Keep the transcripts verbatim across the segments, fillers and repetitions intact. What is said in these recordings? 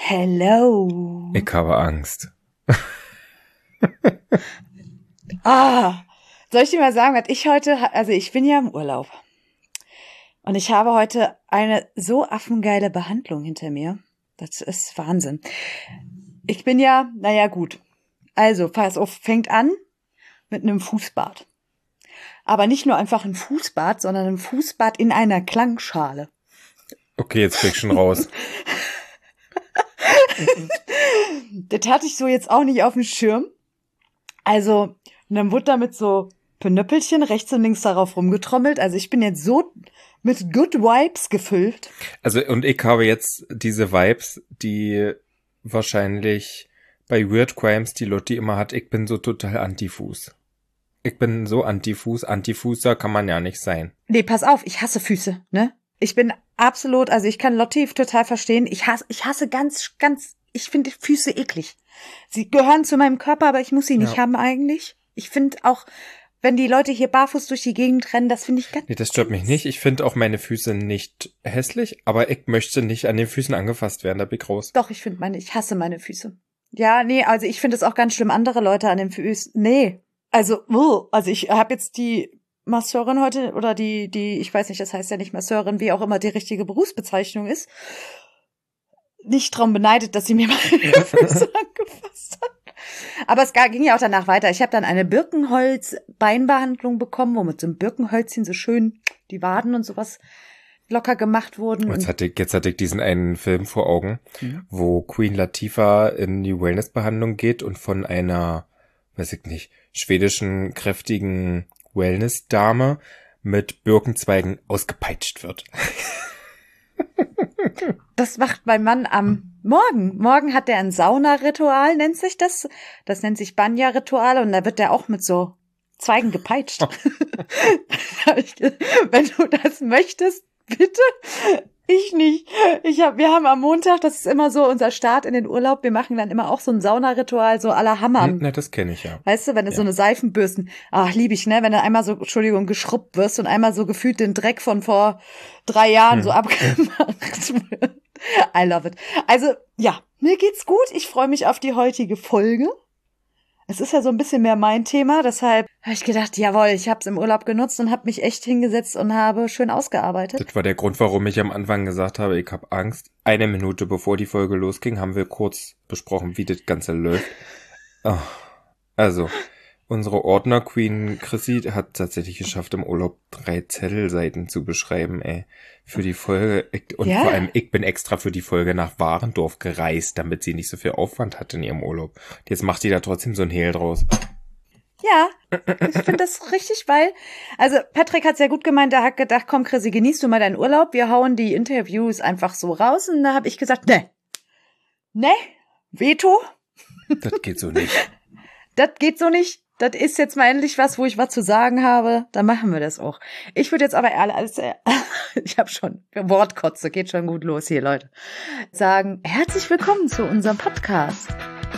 Hello. Ich habe Angst. Ah, soll ich dir mal sagen, was ich heute, also ich bin ja im Urlaub. Und ich habe heute eine so affengeile Behandlung hinter mir. Das ist Wahnsinn. Ich bin ja, naja gut. Also, pass auf, fängt an mit einem Fußbad. Aber nicht nur einfach ein Fußbad, sondern ein Fußbad in einer Klangschale. Okay, jetzt krieg ich schon raus. Das hatte ich so jetzt auch nicht auf dem Schirm. Also, und dann wurde da mit so Pinöppelchen rechts und links darauf rumgetrommelt. Also ich bin jetzt so mit Good Vibes gefüllt. Also, und ich habe jetzt diese Vibes, die wahrscheinlich bei Weird Crimes die Lotti immer hat. Ich bin so total Antifuß. Ich bin so Antifuß. Antifußer kann man ja nicht sein. Nee, pass auf, ich hasse Füße, ne? Ich bin absolut, also ich kann Lotti total verstehen. Ich hasse, ich hasse ganz, ganz, ich finde Füße eklig. Sie gehören zu meinem Körper, aber ich muss sie nicht Ja. haben eigentlich. Ich finde auch, wenn die Leute hier barfuß durch die Gegend rennen, das finde ich ganz... Nee, das stört mich nicht. Ich finde auch meine Füße nicht hässlich, aber ich möchte nicht an den Füßen angefasst werden, da bin ich raus. Doch, ich finde meine, ich hasse meine Füße. Ja, nee, also ich finde es auch ganz schlimm, andere Leute an den Füßen. Nee, also, uh, also ich habe jetzt die Masseurin heute, oder die, die, ich weiß nicht, das heißt ja nicht Masseurin, wie auch immer die richtige Berufsbezeichnung ist, nicht drum beneidet, dass sie mir meine Füße angefasst hat. Aber es ging ja auch danach weiter. Ich habe dann eine Birkenholz-Beinbehandlung bekommen, wo mit so einem Birkenhölzchen so schön die Waden und sowas locker gemacht wurden. Jetzt hatte ich, jetzt hatte ich diesen einen Film vor Augen, mhm. wo Queen Latifah in die Wellnessbehandlung geht und von einer, weiß ich nicht, schwedischen, kräftigen Wellness-Dame mit Birkenzweigen ausgepeitscht wird. Das macht mein Mann am Morgen. Morgen hat er ein Saunaritual, nennt sich das. Das nennt sich Banya-Ritual und da wird der auch mit so Zweigen gepeitscht. Wenn du das möchtest, bitte. Ich nicht. Ich hab, wir haben am Montag, das ist immer so unser Start in den Urlaub, wir machen dann immer auch so ein Saunaritual, so à la Hammer. Na, das kenne ich ja. Weißt du, wenn du ja. so eine Seifenbürsten, ach, lieb ich, ne, wenn du einmal so, Entschuldigung, geschrubbt wirst und einmal so gefühlt den Dreck von vor drei Jahren hm. so abgemacht wird. I love it. Also, ja, mir geht's gut. Ich freue mich auf die heutige Folge. Es ist ja so ein bisschen mehr mein Thema, deshalb habe ich gedacht, jawohl, ich habe es im Urlaub genutzt und habe mich echt hingesetzt und habe schön ausgearbeitet. Das war der Grund, warum ich am Anfang gesagt habe, ich habe Angst. Eine Minute bevor die Folge losging, haben wir kurz besprochen, wie das Ganze läuft. Oh, also, unsere Ordner-Queen Chrissy hat tatsächlich geschafft, im Urlaub drei Zettelseiten zu beschreiben, ey, für die Folge. Und ja. vor allem, ich bin extra für die Folge nach Warendorf gereist, damit sie nicht so viel Aufwand hat in ihrem Urlaub. Jetzt macht die da trotzdem so ein Hehl draus. Ja, ich finde das richtig, weil, also Patrick hat sehr gut gemeint, der hat gedacht, komm Chrissy, genießt du mal deinen Urlaub, wir hauen die Interviews einfach so raus. Und da habe ich gesagt, ne, ne, Veto. Das geht so nicht. Das geht so nicht. Das ist jetzt mal endlich was, wo ich was zu sagen habe. Dann machen wir das auch. Ich würde jetzt aber ehrlich, alles, ich habe schon Wortkotze, geht schon gut los hier, Leute. Sagen, herzlich willkommen zu unserem Podcast.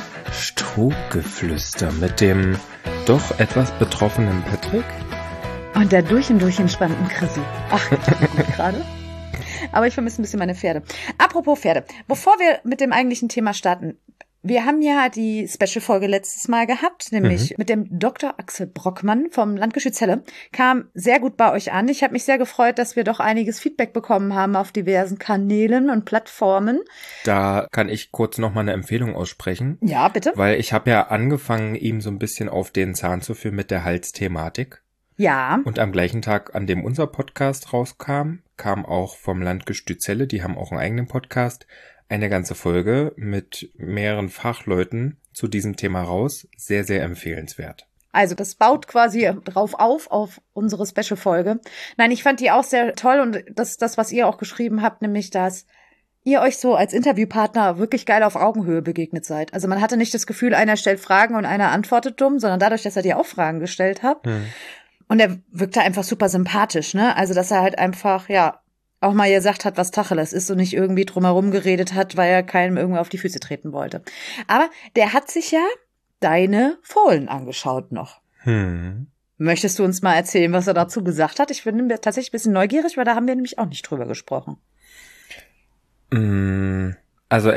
Strohgeflüster mit dem doch etwas betroffenen Patrick. Und der durch und durch entspannten Chrissy. Ach, gut gerade. Aber ich vermisse ein bisschen meine Pferde. Apropos Pferde. Bevor wir mit dem eigentlichen Thema starten, wir haben ja die Special-Folge letztes Mal gehabt, nämlich mhm. mit dem Doktor Axel Brockmann vom Landgestüt Celle. Kam sehr gut bei euch an. Ich habe mich sehr gefreut, dass wir doch einiges Feedback bekommen haben auf diversen Kanälen und Plattformen. Da kann ich kurz noch mal eine Empfehlung aussprechen. Ja, bitte. Weil ich habe ja angefangen, ihm so ein bisschen auf den Zahn zu führen mit der Halsthematik. Ja. Und am gleichen Tag, an dem unser Podcast rauskam, kam auch vom Landgestüt Celle, die haben auch einen eigenen Podcast, eine ganze Folge mit mehreren Fachleuten zu diesem Thema raus. Sehr, sehr empfehlenswert. Also das baut quasi drauf auf, auf unsere Special-Folge. Nein, ich fand die auch sehr toll und das das, was ihr auch geschrieben habt, nämlich, dass ihr euch so als Interviewpartner wirklich geil auf Augenhöhe begegnet seid. Also man hatte nicht das Gefühl, einer stellt Fragen und einer antwortet dumm, sondern dadurch, dass er dir auch Fragen gestellt hat. Hm. Und er wirkte einfach super sympathisch, ne? Also dass er halt einfach, ja, auch mal gesagt hat, was Tacheles ist und nicht irgendwie drumherum geredet hat, weil er keinem irgendwie auf die Füße treten wollte. Aber der hat sich ja deine Fohlen angeschaut noch. Hm. Möchtest du uns mal erzählen, was er dazu gesagt hat? Ich bin tatsächlich ein bisschen neugierig, weil da haben wir nämlich auch nicht drüber gesprochen. Also er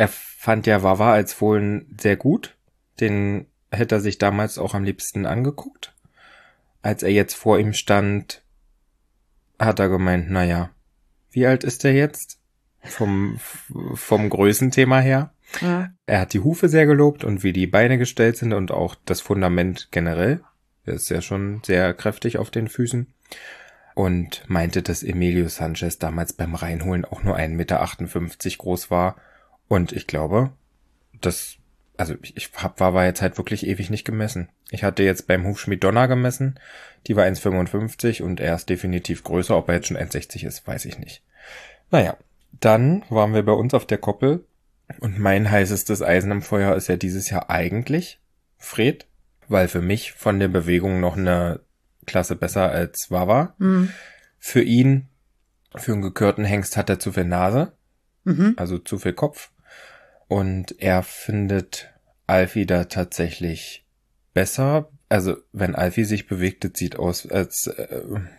fand ja Wawa als Fohlen sehr gut. Den hätte er sich damals auch am liebsten angeguckt. Als er jetzt vor ihm stand, hat er gemeint, naja, wie alt ist er jetzt? Vom, vom Größenthema her. Ja. Er hat die Hufe sehr gelobt und wie die Beine gestellt sind und auch das Fundament generell. Er ist ja schon sehr kräftig auf den Füßen. Und meinte, dass Emilio Sanchez damals beim Reinholen auch nur ein Meter achtundfünfzig groß war. Und ich glaube, das, also ich, ich hab Wawa jetzt halt wirklich ewig nicht gemessen. Ich hatte jetzt beim Hufschmied Donner gemessen, die war eins Komma fünfundfünfzig und er ist definitiv größer. Ob er jetzt schon eins Komma sechzig ist, weiß ich nicht. Naja, dann waren wir bei uns auf der Koppel und mein heißestes Eisen im Feuer ist ja dieses Jahr eigentlich Fred, weil für mich von der Bewegung noch eine Klasse besser als Wawa. Mhm. Für ihn, für einen gekörten Hengst hat er zu viel Nase, mhm. also zu viel Kopf. Und er findet Alfie da tatsächlich besser. Also wenn Alfie sich bewegt, das sieht aus, als, äh,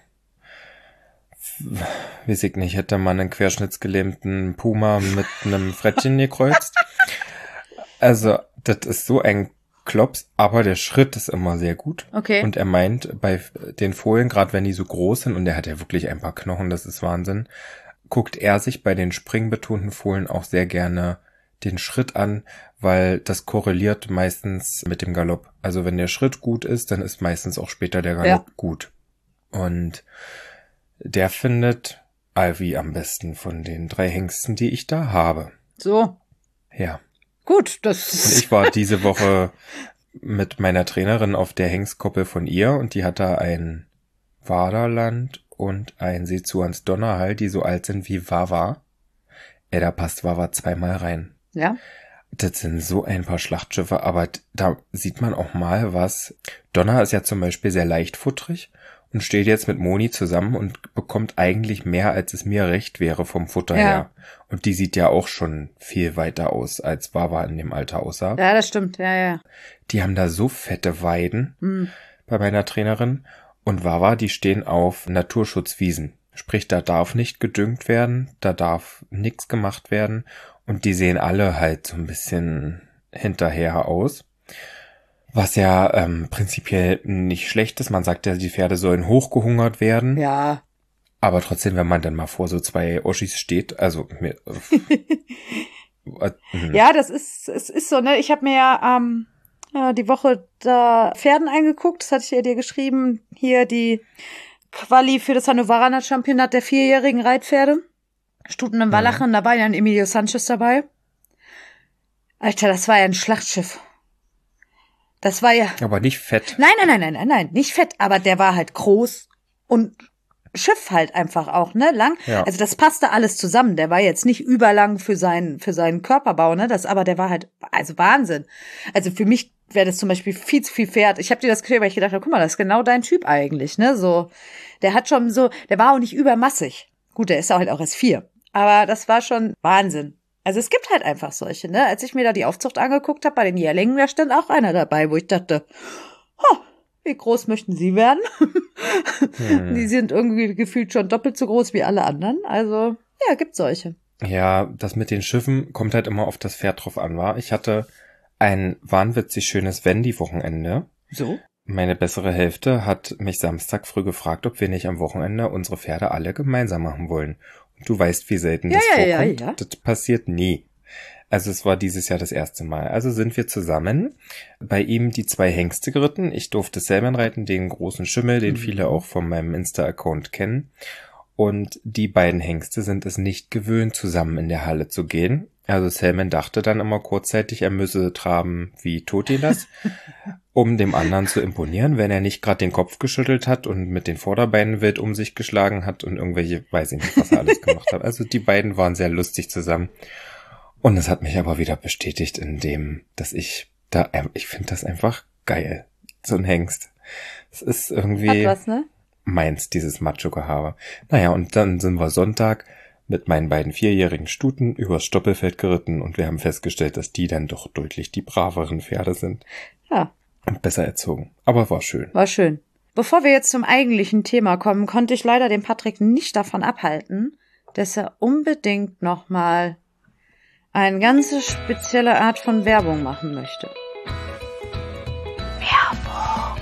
weiß ich nicht, hätte man einen querschnittsgelähmten Puma mit einem Frettchen gekreuzt. Also das ist so ein Klops, aber der Schritt ist immer sehr gut. Okay. Und er meint, bei den Fohlen, gerade wenn die so groß sind, und er hat ja wirklich ein paar Knochen, das ist Wahnsinn, guckt er sich bei den springbetonten Fohlen auch sehr gerne den Schritt an, weil das korreliert meistens mit dem Galopp. Also wenn der Schritt gut ist, dann ist meistens auch später der Galopp ja. gut. Und der findet Alfie am besten von den drei Hengsten, die ich da habe. So. Ja. Gut, das Und ich war diese Woche mit meiner Trainerin auf der Hengstkoppel von ihr und die hat da ein Waderland und ein Seezuans Donnerhall, die so alt sind wie Wawa. Ey, da passt Wawa zweimal rein. Ja. Das sind so ein paar Schlachtschiffe, aber da sieht man auch mal was. Donner ist ja zum Beispiel sehr leichtfutterig und steht jetzt mit Moni zusammen und bekommt eigentlich mehr, als es mir recht wäre vom Futter ja. her. Und die sieht ja auch schon viel weiter aus, als Wawa in dem Alter aussah. Ja, das stimmt, ja, ja. Die haben da so fette Weiden mhm. bei meiner Trainerin. Und Wawa, die stehen auf Naturschutzwiesen. Sprich, da darf nicht gedüngt werden, da darf nichts gemacht werden. Und die sehen alle halt so ein bisschen hinterher aus. Was ja ähm, prinzipiell nicht schlecht ist. Man sagt ja, die Pferde sollen hochgehungert werden. Ja. Aber trotzdem, wenn man dann mal vor so zwei Oschis steht, also mir, äh, ja, das ist, es ist so, ne? Ich habe mir ja ähm, ja, die Woche da Pferden eingeguckt. Das hatte ich ja dir geschrieben. Hier die Quali für das Hannoveraner Championat der vierjährigen Reitpferde. Stuten im Wallachen, ja. Da war ja ein Emilio Sanchez dabei. Alter, das war ja ein Schlachtschiff. Das war ja... Aber nicht fett. Nein, nein, nein, nein, nein, nein, nicht fett. Aber der war halt groß und Schiff halt einfach auch, ne, lang. Ja. Also das passte alles zusammen. Der war jetzt nicht überlang für seinen, für seinen Körperbau, ne, das, aber der war halt, also Wahnsinn. Also für mich wäre das zum Beispiel viel zu viel Pferd. Ich habe dir das geschrieben, weil ich gedacht habe, guck mal, das ist genau dein Typ eigentlich, ne, so. Der hat schon so, der war auch nicht übermassig. Gut, der ist halt auch erst vier. Aber das war schon Wahnsinn. Also es gibt halt einfach solche, ne? Als ich mir da die Aufzucht angeguckt habe bei den Jährlingen, da stand auch einer dabei, wo ich dachte, oh, wie groß möchten Sie werden? Hm. Die sind irgendwie gefühlt schon doppelt so groß wie alle anderen. Also, ja, gibt solche. Ja, das mit den Schiffen kommt halt immer auf das Pferd drauf an, war. Ich hatte ein wahnwitzig schönes Wendy-Wochenende. So? Meine bessere Hälfte hat mich Samstag früh gefragt, ob wir nicht am Wochenende unsere Pferde alle gemeinsam machen wollen. Und du weißt, wie selten ja, das ja, vorkommt. Ja, ja. Das passiert nie. Also es war dieses Jahr das erste Mal. Also sind wir zusammen bei ihm die zwei Hengste geritten. Ich durfte Selman reiten, den großen Schimmel, den mhm. viele auch von meinem Insta-Account kennen. Und die beiden Hengste sind es nicht gewöhnt, zusammen in der Halle zu gehen. Also Selman dachte dann immer kurzzeitig, er müsse traben wie Totilas, um dem anderen zu imponieren, wenn er nicht gerade den Kopf geschüttelt hat und mit den Vorderbeinen wild um sich geschlagen hat und irgendwelche, weiß ich nicht, was er alles gemacht hat. Also die beiden waren sehr lustig zusammen. Und es hat mich aber wieder bestätigt in dem, dass ich da, ich finde das einfach geil. So ein Hengst. Es ist irgendwie hat was, ne? meins, dieses Macho-Gehabe. Naja, und dann sind wir Sonntag mit meinen beiden vierjährigen Stuten übers Stoppelfeld geritten und wir haben festgestellt, dass die dann doch deutlich die braveren Pferde sind. Ja. Und besser erzogen. Aber war schön. War schön. Bevor wir jetzt zum eigentlichen Thema kommen, konnte ich leider den Patrick nicht davon abhalten, dass er unbedingt nochmal eine ganz spezielle Art von Werbung machen möchte. Werbung.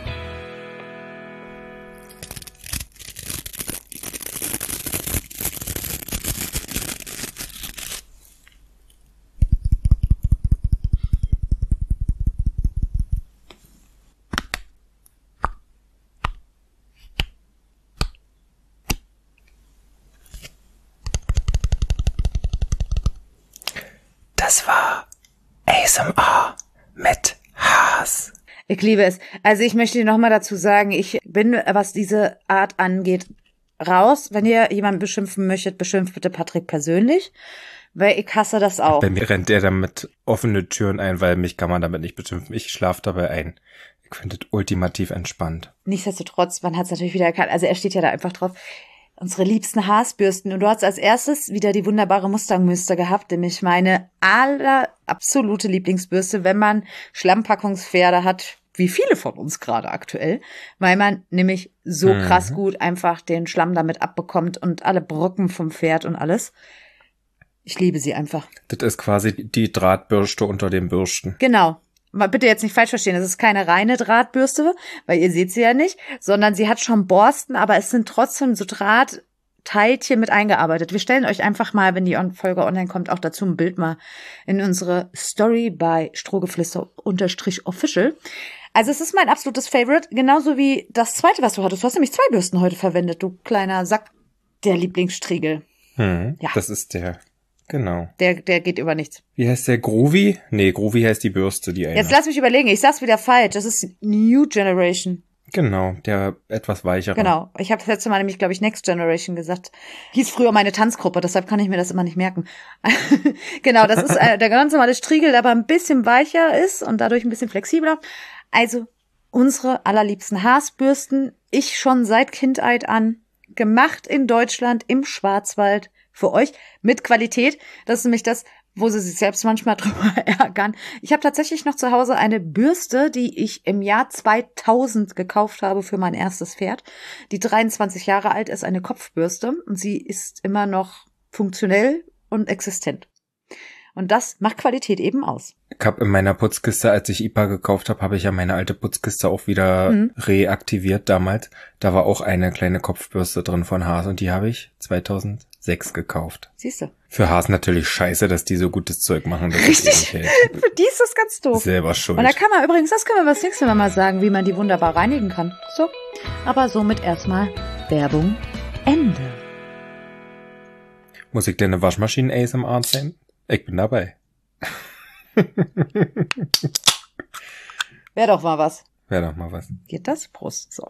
Das war A S M R mit Haas. Ich liebe es. Also ich möchte noch mal dazu sagen, ich bin, was diese Art angeht, raus. Wenn ihr jemanden beschimpfen möchtet, beschimpft bitte Patrick persönlich, weil ich hasse das auch. Bei mir rennt er damit offene Türen ein, weil mich kann man damit nicht beschimpfen. Ich schlafe dabei ein. Ich finde es ultimativ entspannt. Nichtsdestotrotz, man hat es natürlich wieder erkannt. Also er steht ja da einfach drauf. Unsere liebsten Haasbürsten. Und du hast als erstes wieder die wunderbare Mustang-Bürste gehabt, nämlich meine aller absolute Lieblingsbürste, wenn man Schlammpackungspferde hat, wie viele von uns gerade aktuell, weil man nämlich so mhm. krass gut einfach den Schlamm damit abbekommt und alle Brocken vom Pferd und alles. Ich liebe sie einfach. Das ist quasi die Drahtbürste unter den Bürsten. Genau. Mal bitte jetzt nicht falsch verstehen, das ist keine reine Drahtbürste, weil ihr seht sie ja nicht, sondern sie hat schon Borsten, aber es sind trotzdem so Drahtteilchen mit eingearbeitet. Wir stellen euch einfach mal, wenn die Folge online kommt, auch dazu ein Bild mal in unsere Story bei Strohgeflüster unterstrich official. Also es ist mein absolutes Favorite, genauso wie das zweite, was du hattest. Du hast nämlich zwei Bürsten heute verwendet, du kleiner Sack, der Lieblingsstriegel. Hm, ja. Das ist der... Genau. Der, der geht über nichts. Wie heißt der? Groovy? Nee, Groovy heißt die Bürste, die eine. Jetzt lass mich überlegen, ich sag's wieder falsch. Das ist New Generation. Genau, der etwas weichere. Genau. Ich habe das letzte Mal nämlich, glaube ich, Next Generation gesagt. Hieß früher meine Tanzgruppe, deshalb kann ich mir das immer nicht merken. Genau, das ist äh, der ganz normale Striegel, der aber ein bisschen weicher ist und dadurch ein bisschen flexibler. Also unsere allerliebsten Haasbürsten. Ich schon seit Kindheit an. Gemacht in Deutschland, im Schwarzwald. Für euch mit Qualität. Das ist nämlich das, wo sie sich selbst manchmal drüber ärgern. Ich habe tatsächlich noch zu Hause eine Bürste, die ich im Jahr zweitausend gekauft habe für mein erstes Pferd. Die dreiundzwanzig Jahre alt ist, eine Kopfbürste und sie ist immer noch funktionell und existent. Und das macht Qualität eben aus. Ich habe in meiner Putzkiste, als ich I P A gekauft habe, habe ich ja meine alte Putzkiste auch wieder mhm. reaktiviert damals. Da war auch eine kleine Kopfbürste drin von Haas und die habe ich zweitausendsechs gekauft. Siehst du? Für Haas natürlich scheiße, dass die so gutes Zeug machen. Dass Richtig. Für die ist das ganz doof. Selber schuld. Und da kann man übrigens, das können wir das nächste Mal mal sagen, wie man die wunderbar reinigen kann. So. Aber somit erstmal Werbung Ende. Muss ich denn eine Waschmaschinen-A S M R sehen? Ich bin dabei. Wäre doch mal was. Wäre doch mal was. Geht das? Prost. So.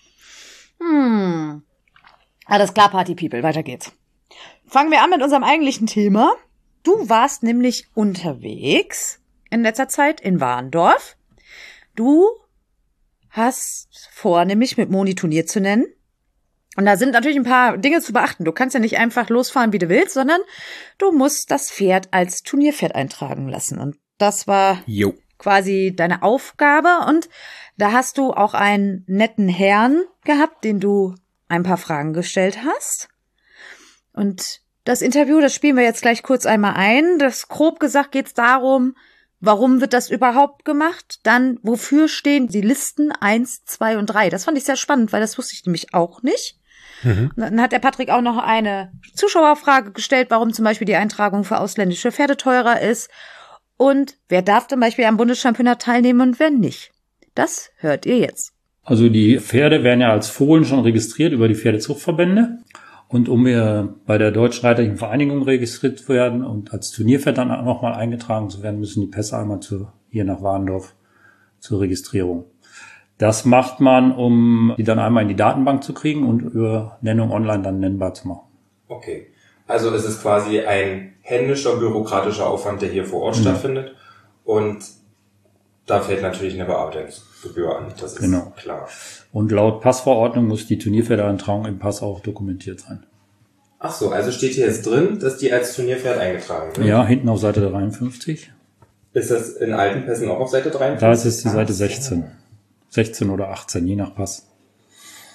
Hm. Alles klar, Party People. Weiter geht's. Fangen wir an mit unserem eigentlichen Thema. Du warst nämlich unterwegs in letzter Zeit in Warndorf. Du hast vor, nämlich mit Moni Turnier zu nennen. Und da sind natürlich ein paar Dinge zu beachten. Du kannst ja nicht einfach losfahren, wie du willst, sondern du musst das Pferd als Turnierpferd eintragen lassen. Und das war jo. quasi deine Aufgabe. Und da hast du auch einen netten Herrn gehabt, den du ein paar Fragen gestellt hast. Und das Interview, das spielen wir jetzt gleich kurz einmal ein. Das grob gesagt geht es darum, warum wird das überhaupt gemacht? Dann, wofür stehen die Listen eins, zwei und drei? Das fand ich sehr spannend, weil das wusste ich nämlich auch nicht. Mhm. Dann hat der Patrick auch noch eine Zuschauerfrage gestellt, warum zum Beispiel die Eintragung für ausländische Pferde teurer ist und wer darf zum Beispiel am Bundeschampionat teilnehmen und wer nicht. Das hört ihr jetzt. Also die Pferde werden ja als Fohlen schon registriert über die Pferdezuchtverbände und um wir bei der Deutschen Reiterlichen Vereinigung registriert werden und als Turnierpferd dann auch nochmal eingetragen zu werden, müssen die Pässe einmal zu, hier nach Warndorf zur Registrierung. Das macht man, um die dann einmal in die Datenbank zu kriegen und über Nennung online dann nennbar zu machen. Okay. Also es ist quasi ein händischer, bürokratischer Aufwand, der hier vor Ort mhm. stattfindet. Und da fällt natürlich eine Bearbeitungsgebühr an. Das ist genau. klar. Und laut Passverordnung muss die Turnierpferdeeintragung im Pass auch dokumentiert sein. Ach so, also steht hier jetzt drin, dass die als Turnierpferd eingetragen sind? Ja, hinten auf Seite dreiundfünfzig. Ist das in alten Pässen auch auf Seite dreiundfünfzig? Da ist es die Seite sechzehn. sechzehn oder achtzehn, je nach Pass.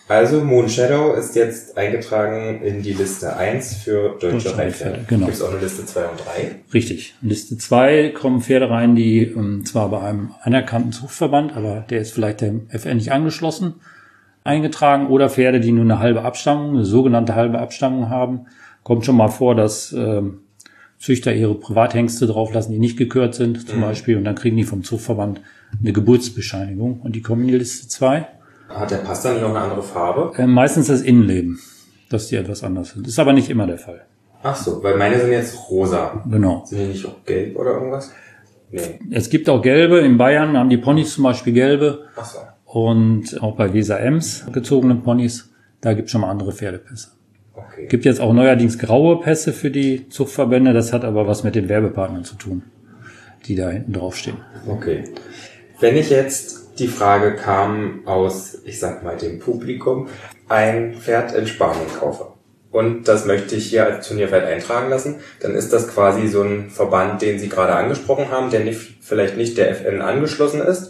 Also Moon Shadow ist jetzt eingetragen in die Liste eins für deutsche, deutsche Reitpferde. Genau. Gibt es auch eine Liste zwei und drei? Richtig. In Liste zwei kommen Pferde rein, die ähm, zwar bei einem anerkannten Zuchtverband, aber der ist vielleicht dem F N nicht angeschlossen, eingetragen, oder Pferde, die nur eine halbe Abstammung, eine sogenannte halbe Abstammung haben. Kommt schon mal vor, dass ähm, Züchter ihre Privathengste drauflassen, die nicht gekürt sind, zum mhm. Beispiel, und dann kriegen die vom Zuchtverband eine Geburtsbescheinigung und die kommen in die Liste zwei. Hat der Pass dann nicht auch eine andere Farbe? Äh, meistens das Innenleben, dass die etwas anders sind. Ist aber nicht immer der Fall. Ach so, weil meine sind jetzt rosa. Genau. Sind die nicht auch gelb oder irgendwas? Nee. Es gibt auch gelbe. In Bayern haben die Ponys zum Beispiel gelbe. Ach so. Und auch bei Weser Ems gezogenen Ponys, da gibt es schon mal andere Pferdepässe. Okay. Gibt jetzt auch neuerdings graue Pässe für die Zuchtverbände. Das hat aber was mit den Werbepartnern zu tun, die da hinten draufstehen. Okay. Wenn ich jetzt, die Frage kam aus, ich sag mal, dem Publikum, ein Pferd in Spanien kaufe und das möchte ich hier als Turnierpferd eintragen lassen, dann ist das quasi so ein Verband, den Sie gerade angesprochen haben, der nicht, vielleicht nicht der F N angeschlossen ist,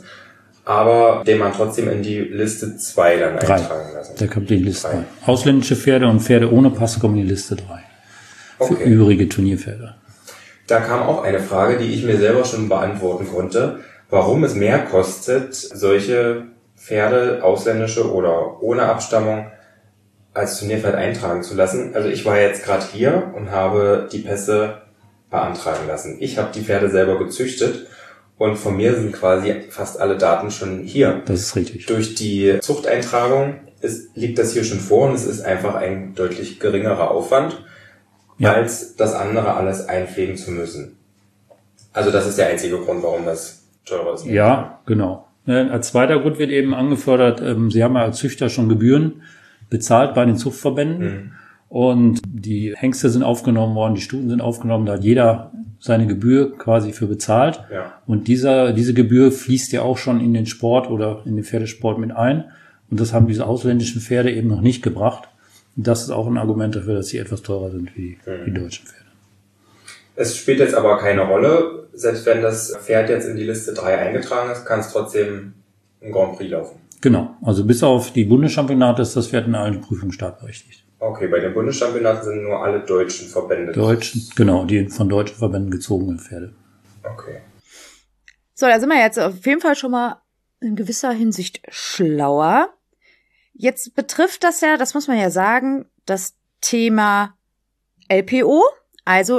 aber den man trotzdem in die Liste zwei dann drei. eintragen lassen. Da kommt die Liste drei. Ausländische Pferde und Pferde ohne Pass kommen in die Liste drei. Für okay. übrige Turnierpferde. Da kam auch eine Frage, die ich mir selber schon beantworten konnte. Warum es mehr kostet, solche Pferde, ausländische oder ohne Abstammung, als Turnierpferd eintragen zu lassen. Also ich war jetzt gerade hier und habe die Pässe beantragen lassen. Ich habe die Pferde selber gezüchtet und von mir sind quasi fast alle Daten schon hier. Das ist richtig. Durch die Zuchteintragung ist, liegt das hier schon vor und es ist einfach ein deutlich geringerer Aufwand, ja. als das andere alles einpflegen zu müssen. Also das ist der einzige Grund, warum das teurer ist. Ja, genau. Als zweiter Grund wird eben angefordert, Sie haben ja als Züchter schon Gebühren bezahlt bei den Zuchtverbänden. Mhm. Und die Hengste sind aufgenommen worden, die Stuten sind aufgenommen, da hat jeder seine Gebühr quasi für bezahlt. Ja. Und dieser, diese Gebühr fließt ja auch schon in den Sport oder in den Pferdesport mit ein. Und das haben diese ausländischen Pferde eben noch nicht gebracht. Und das ist auch ein Argument dafür, dass sie etwas teurer sind wie mhm. die deutschen Pferde. Es spielt jetzt aber keine Rolle. Selbst wenn das Pferd jetzt in die Liste drei eingetragen ist, kann es trotzdem ein Grand Prix laufen. Genau. Also bis auf die Bundeschampionate ist das Pferd in allen Prüfungen startberechtigt. Okay, bei den Bundeschampionaten sind nur alle deutschen Verbände. Deutschen, genau, die von deutschen Verbänden gezogenen Pferde. Okay. So, da sind wir jetzt auf jeden Fall schon mal in gewisser Hinsicht schlauer. Jetzt betrifft das ja, das muss man ja sagen, das Thema L P O, also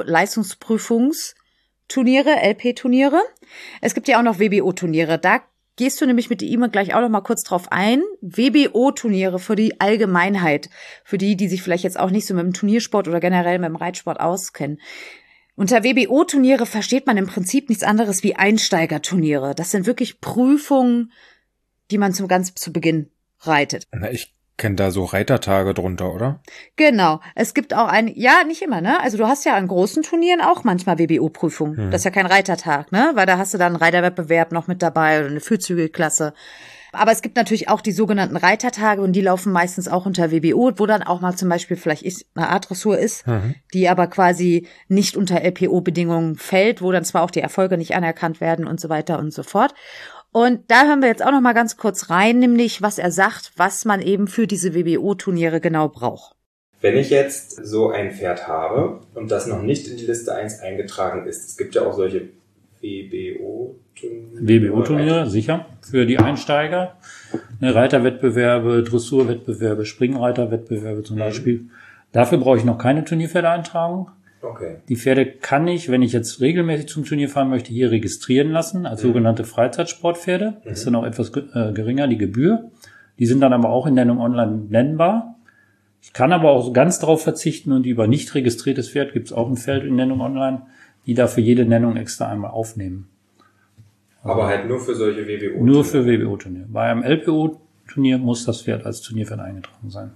Leistungsprüfungsturniere, L P-Turniere. Es gibt ja auch noch W B O-Turniere. Da gehst du nämlich mit der E-Mail gleich auch noch mal kurz drauf ein. W B O-Turniere für die Allgemeinheit, für die, die sich vielleicht jetzt auch nicht so mit dem Turniersport oder generell mit dem Reitsport auskennen. Unter W B O-Turniere versteht man im Prinzip nichts anderes wie Einsteigerturniere. Das sind wirklich Prüfungen, die man zum ganz zu Beginn reitet. Na, ich kenne da so Reitertage drunter, oder? Genau. Es gibt auch ein, ja, nicht immer, ne? Also du hast ja an großen Turnieren auch manchmal W B O-Prüfungen. Hm. Das ist ja kein Reitertag, ne? Weil da hast du dann einen Reiterwettbewerb noch mit dabei oder eine Fürzügelklasse. Aber es gibt natürlich auch die sogenannten Reitertage und die laufen meistens auch unter W B O, wo dann auch mal zum Beispiel vielleicht eine Art Dressur ist, mhm. die aber quasi nicht unter L P O-Bedingungen fällt, wo dann zwar auch die Erfolge nicht anerkannt werden und so weiter und so fort. Und da hören wir jetzt auch noch mal ganz kurz rein, nämlich was er sagt, was man eben für diese W B O-Turniere genau braucht. Wenn ich jetzt so ein Pferd habe und das noch nicht in die Liste eins eingetragen ist, es gibt ja auch solche W B O-Turniere. W B O-Turniere, sicher, für die Einsteiger. Reiterwettbewerbe, Dressurwettbewerbe, Springreiterwettbewerbe zum mhm. Beispiel. Dafür brauche ich noch keine Turnierpferdeeintragung. Okay. Die Pferde kann ich, wenn ich jetzt regelmäßig zum Turnier fahren möchte, hier registrieren lassen als mhm. sogenannte Freizeitsportpferde. Mhm. Das ist dann auch etwas äh, geringer, die Gebühr. Die sind dann aber auch in Nennung online nennbar. Ich kann aber auch ganz darauf verzichten und über nicht registriertes Pferd gibt es auch ein Feld in Nennung online, die dafür jede Nennung extra einmal aufnehmen. Aber also halt nur für solche W B O-Turniere? Nur für W B O-Turniere. Bei einem L P O-Turnier muss das Pferd als Turnierpferd eingetragen sein.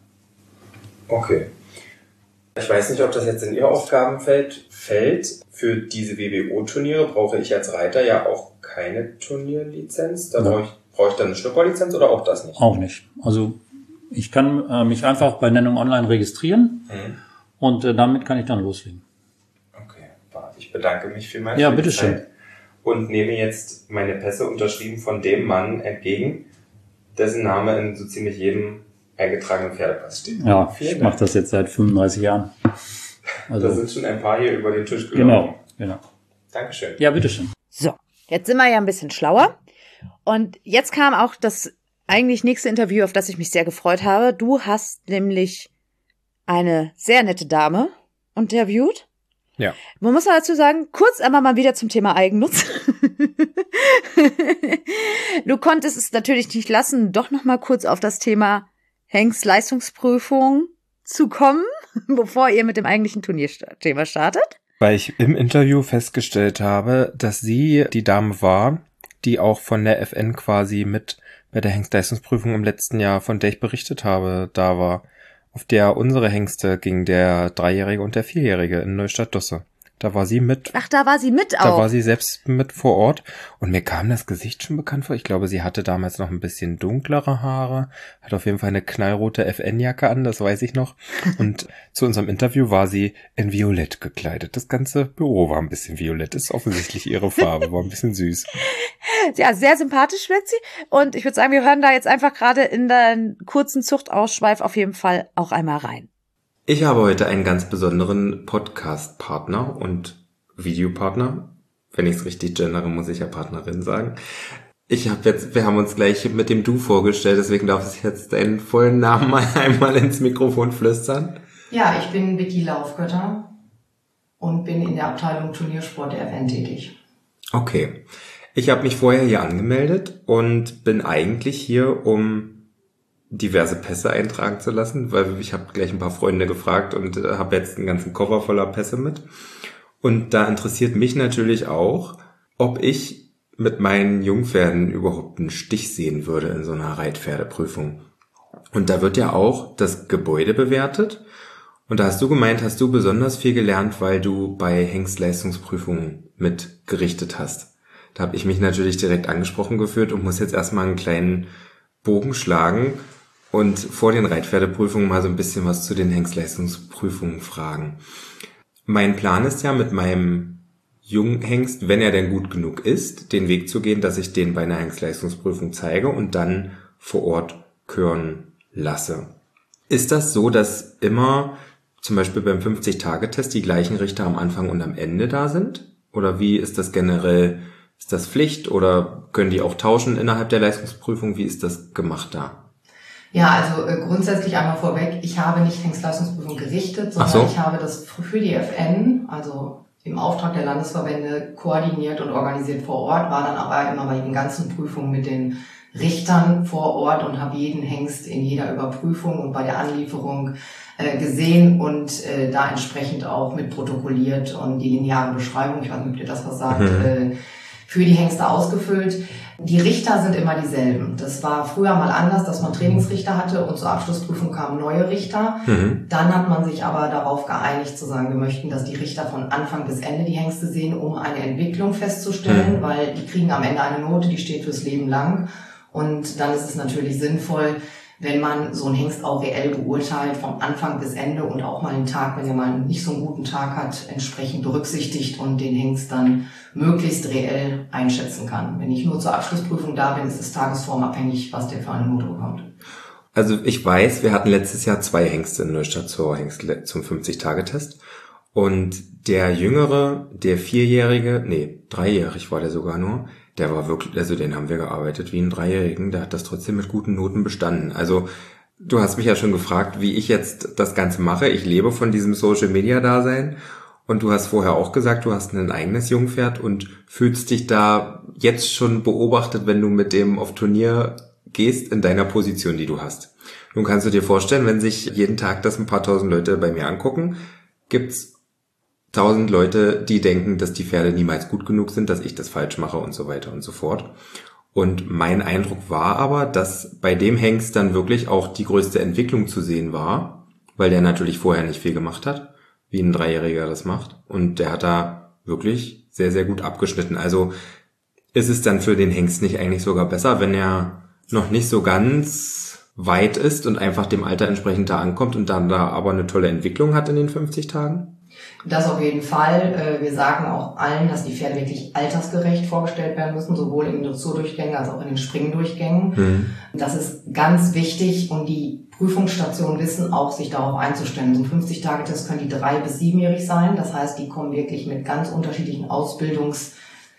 Okay. Ich weiß nicht, ob das jetzt in Ihr Aufgabenfeld fällt. Für diese W B O-Turniere brauche ich als Reiter ja auch keine Turnierlizenz. Da ja. brauche ich, brauche ich dann eine Schnupperlizenz oder auch das nicht? Auch nicht. Also ich kann äh, mich einfach bei Nennung online registrieren mhm. und äh, damit kann ich dann loslegen. Okay, ich bedanke mich vielmals. Ja, für bitteschön. Zeit und nehme jetzt meine Pässe unterschrieben von dem Mann entgegen, dessen Name in so ziemlich jedem eingetragenen Pferdepass steht. Ja, Vielen ich mache das jetzt seit fünfunddreißig Jahren. Also, da sind schon ein paar hier über den Tisch gelaufen. Genau, genau. Dankeschön. Ja, bitteschön. So, jetzt sind wir ja ein bisschen schlauer. Und jetzt kam auch das eigentlich nächste Interview, auf das ich mich sehr gefreut habe. Du hast nämlich eine sehr nette Dame interviewt. Ja. Man muss dazu sagen, kurz einmal mal wieder zum Thema Eigennutz. Du konntest es natürlich nicht lassen, doch noch mal kurz auf das Thema Hengstleistungsprüfung zu kommen, bevor ihr mit dem eigentlichen Turnierthema startet. Weil ich im Interview festgestellt habe, dass sie die Dame war, die auch von der F N quasi mit bei der Hengstleistungsprüfung im letzten Jahr, von der ich berichtet habe, da war. Auf der unsere Hengste ging, der Dreijährige und der Vierjährige in Neustadt-Dosse. Da war sie mit. Ach, da war sie mit auch. Da war sie selbst mit vor Ort. Und mir kam das Gesicht schon bekannt vor. Ich glaube, sie hatte damals noch ein bisschen dunklere Haare. Hat auf jeden Fall eine knallrote F N-Jacke an, das weiß ich noch. Und zu unserem Interview war sie in Violett gekleidet. Das ganze Büro war ein bisschen violett. Ist offensichtlich ihre Farbe. War ein bisschen süß. Ja, sehr sympathisch wirkt sie. Und ich würde sagen, wir hören da jetzt einfach gerade in den kurzen Zuchtausschweif auf jeden Fall auch einmal rein. Ich habe heute einen ganz besonderen Podcast-Partner und Videopartner. Wenn ich es richtig gendere, muss ich ja Partnerin sagen. Ich habe jetzt, wir haben uns gleich mit dem Du vorgestellt, deswegen darf ich jetzt deinen vollen Namen mal einmal ins Mikrofon flüstern. Ja, ich bin Vicky Laufgötter und bin in der Abteilung Turniersport der F N tätig. Okay. Ich habe mich vorher hier angemeldet und bin eigentlich hier, um diverse Pässe eintragen zu lassen, weil ich habe gleich ein paar Freunde gefragt und äh, habe jetzt einen ganzen Koffer voller Pässe mit. Und da interessiert mich natürlich auch, ob ich mit meinen Jungpferden überhaupt einen Stich sehen würde in so einer Reitpferdeprüfung. Und da wird ja auch das Gebäude bewertet. Und da hast du gemeint, hast du besonders viel gelernt, weil du bei Hengstleistungsprüfungen mitgerichtet hast. Da habe ich mich natürlich direkt angesprochen gefühlt und muss jetzt erstmal einen kleinen Bogen schlagen und vor den Reitpferdeprüfungen mal so ein bisschen was zu den Hengstleistungsprüfungen fragen. Mein Plan ist ja, mit meinem Junghengst, wenn er denn gut genug ist, den Weg zu gehen, dass ich den bei einer Hengstleistungsprüfung zeige und dann vor Ort kören lasse. Ist das so, dass immer zum Beispiel beim fünfzig-Tage-Test die gleichen Richter am Anfang und am Ende da sind? Oder wie ist das generell? Ist das Pflicht oder können die auch tauschen innerhalb der Leistungsprüfung? Wie ist das gemacht da? Ja, also äh, grundsätzlich einmal vorweg, ich habe nicht Hengstleistungsprüfung gerichtet, sondern so. ich habe das für die F N, also im Auftrag der Landesverbände, koordiniert und organisiert vor Ort, war dann aber immer bei den ganzen Prüfungen mit den Richtern vor Ort und habe jeden Hengst in jeder Überprüfung und bei der Anlieferung äh, gesehen und äh, da entsprechend auch mit protokolliert und die lineare Beschreibung, ich weiß nicht, ob ihr das was sagt, mhm. äh, für die Hengste ausgefüllt. Die Richter sind immer dieselben. Das war früher mal anders, dass man Trainingsrichter hatte und zur Abschlussprüfung kamen neue Richter. Mhm. Dann hat man sich aber darauf geeinigt zu sagen, wir möchten, dass die Richter von Anfang bis Ende die Hengste sehen, um eine Entwicklung festzustellen, mhm. weil die kriegen am Ende eine Note, die steht fürs Leben lang. Und dann ist es natürlich sinnvoll, wenn man so einen Hengst auch reell beurteilt, vom Anfang bis Ende und auch mal einen Tag, wenn er mal nicht so einen guten Tag hat, entsprechend berücksichtigt und den Hengst dann möglichst reell einschätzen kann. Wenn ich nur zur Abschlussprüfung da bin, ist es tagesformabhängig, was der für eine Note bekommt. Also ich weiß, wir hatten letztes Jahr zwei Hengste in Neustadt zur Hengst zum fünfzig-Tage-Test. Und der Jüngere, der Vierjährige, nee, dreijährig war der sogar nur, der war wirklich, also den haben wir gearbeitet wie einen Dreijährigen, der hat das trotzdem mit guten Noten bestanden. Also du hast mich ja schon gefragt, wie ich jetzt das Ganze mache. Ich lebe von diesem Social-Media-Dasein und du hast vorher auch gesagt, du hast ein eigenes Jungpferd und fühlst dich da jetzt schon beobachtet, wenn du mit dem auf Turnier gehst in deiner Position, die du hast. Nun kannst du dir vorstellen, wenn sich jeden Tag das ein paar tausend Leute bei mir angucken, gibt's tausend Leute, die denken, dass die Pferde niemals gut genug sind, dass ich das falsch mache und so weiter und so fort. Und mein Eindruck war aber, dass bei dem Hengst dann wirklich auch die größte Entwicklung zu sehen war, weil der natürlich vorher nicht viel gemacht hat, wie ein Dreijähriger das macht. Und der hat da wirklich sehr, sehr gut abgeschnitten. Also ist es dann für den Hengst nicht eigentlich sogar besser, wenn er noch nicht so ganz weit ist und einfach dem Alter entsprechend da ankommt und dann da aber eine tolle Entwicklung hat in den fünfzig Tagen? Das auf jeden Fall. Wir sagen auch allen, dass die Pferde wirklich altersgerecht vorgestellt werden müssen, sowohl in den Dressurdurchgängen als auch in den Springdurchgängen. Mhm. Das ist ganz wichtig und die Prüfungsstationen wissen auch, sich darauf einzustellen. So ein fünfzig-Tage-Test können die drei- bis siebenjährig sein. Das heißt, die kommen wirklich mit ganz unterschiedlichen Ausbildungs,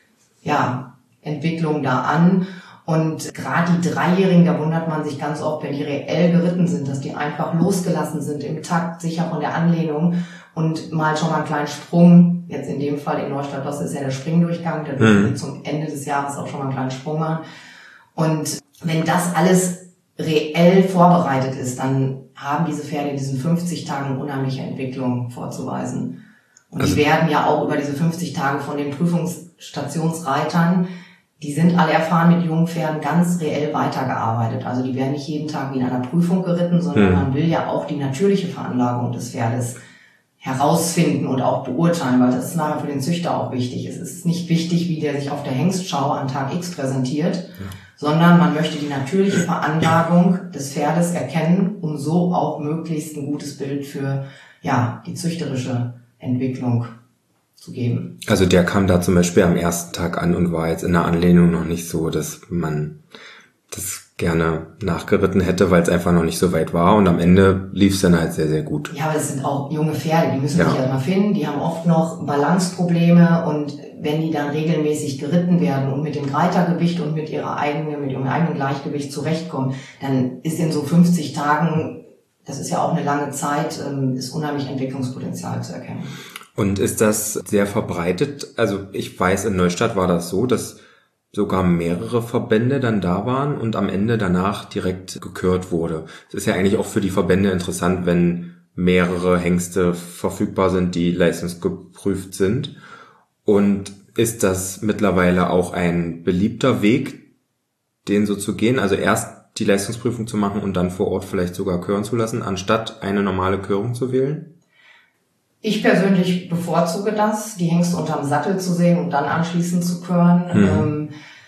ja, Entwicklungen da an. Und gerade die Dreijährigen, da wundert man sich ganz oft, wenn die reell geritten sind, dass die einfach losgelassen sind, im Takt, sicher von der Anlehnung und mal schon mal einen kleinen Sprung, jetzt in dem Fall in Neustadt, das ist ja der Springdurchgang, da dürfen wir zum Ende des Jahres auch schon mal einen kleinen Sprung machen. Und wenn das alles reell vorbereitet ist, dann haben diese Pferde in diesen fünfzig Tagen unheimliche Entwicklung vorzuweisen. Und also die werden ja auch über diese fünfzig Tage von den Prüfungsstationsreitern, die sind alle erfahren mit jungen Pferden, ganz reell weitergearbeitet. Also die werden nicht jeden Tag wie in einer Prüfung geritten, sondern hm. man will ja auch die natürliche Veranlagung des Pferdes herausfinden und auch beurteilen, weil das ist nachher für den Züchter auch wichtig. Es ist nicht wichtig, wie der sich auf der Hengstschau an Tag X präsentiert, ja. sondern man möchte die natürliche Veranlagung des Pferdes erkennen, um so auch möglichst ein gutes Bild für ja die züchterische Entwicklung zu geben. Also der kam da zum Beispiel am ersten Tag an und war jetzt in der Anlehnung noch nicht so, dass man das gerne nachgeritten hätte, weil es einfach noch nicht so weit war und am Ende lief es dann halt sehr, sehr gut. Ja, aber das sind auch junge Pferde, die müssen ja. sich erstmal finden, die haben oft noch Balanceprobleme und wenn die dann regelmäßig geritten werden und mit dem Reitergewicht und mit ihrer eigenen, mit ihrem eigenen Gleichgewicht zurechtkommen, dann ist in so fünfzig Tagen, das ist ja auch eine lange Zeit, ist unheimlich Entwicklungspotenzial zu erkennen. Und ist das sehr verbreitet? Also ich weiß, in Neustadt war das so, dass sogar mehrere Verbände dann da waren und am Ende danach direkt gekürt wurde. Es ist ja eigentlich auch für die Verbände interessant, wenn mehrere Hengste verfügbar sind, die leistungsgeprüft sind. Und ist das mittlerweile auch ein beliebter Weg, den so zu gehen? Also erst die Leistungsprüfung zu machen und dann vor Ort vielleicht sogar küren zu lassen, anstatt eine normale Kürung zu wählen? Ich persönlich bevorzuge das, die Hengste unterm Sattel zu sehen und dann anschließend zu küren. Mhm. Ähm,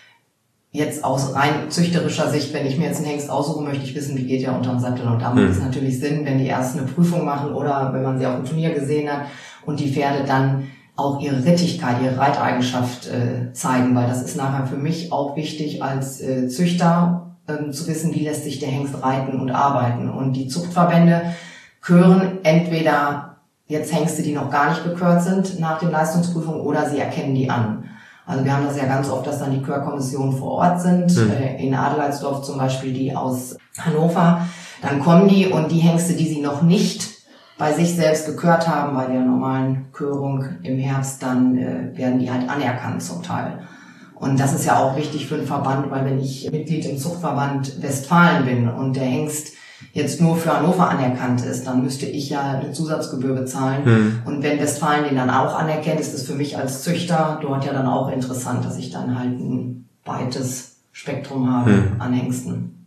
jetzt aus rein züchterischer Sicht, wenn ich mir jetzt einen Hengst aussuche, möchte ich wissen, wie geht der unterm Sattel. Und da macht es mhm. natürlich Sinn, wenn die erst eine Prüfung machen oder wenn man sie auf dem Turnier gesehen hat und die Pferde dann auch ihre Rittigkeit, ihre Reiteigenschaft äh, zeigen, weil das ist nachher für mich auch wichtig als äh, Züchter äh, zu wissen, wie lässt sich der Hengst reiten und arbeiten. Und die Zuchtverbände küren entweder jetzt Hengste, die noch gar nicht gekürt sind nach den Leistungsprüfungen oder sie erkennen die an. Also wir haben das ja ganz oft, dass dann die Kürkommissionen vor Ort sind, mhm. äh, in Adelheidsdorf zum Beispiel die aus Hannover. Dann kommen die und die Hengste, die sie noch nicht bei sich selbst gekürt haben, bei der normalen Körung im Herbst, dann äh, werden die halt anerkannt zum Teil. Und das ist ja auch wichtig für den Verband, weil wenn ich Mitglied im Zuchtverband Westfalen bin und der Hengst jetzt nur für Hannover anerkannt ist, dann müsste ich ja eine Zusatzgebühr bezahlen. Hm. Und wenn Westfalen den dann auch anerkennt, ist das für mich als Züchter dort ja dann auch interessant, dass ich dann halt ein weites Spektrum habe hm. an Hengsten.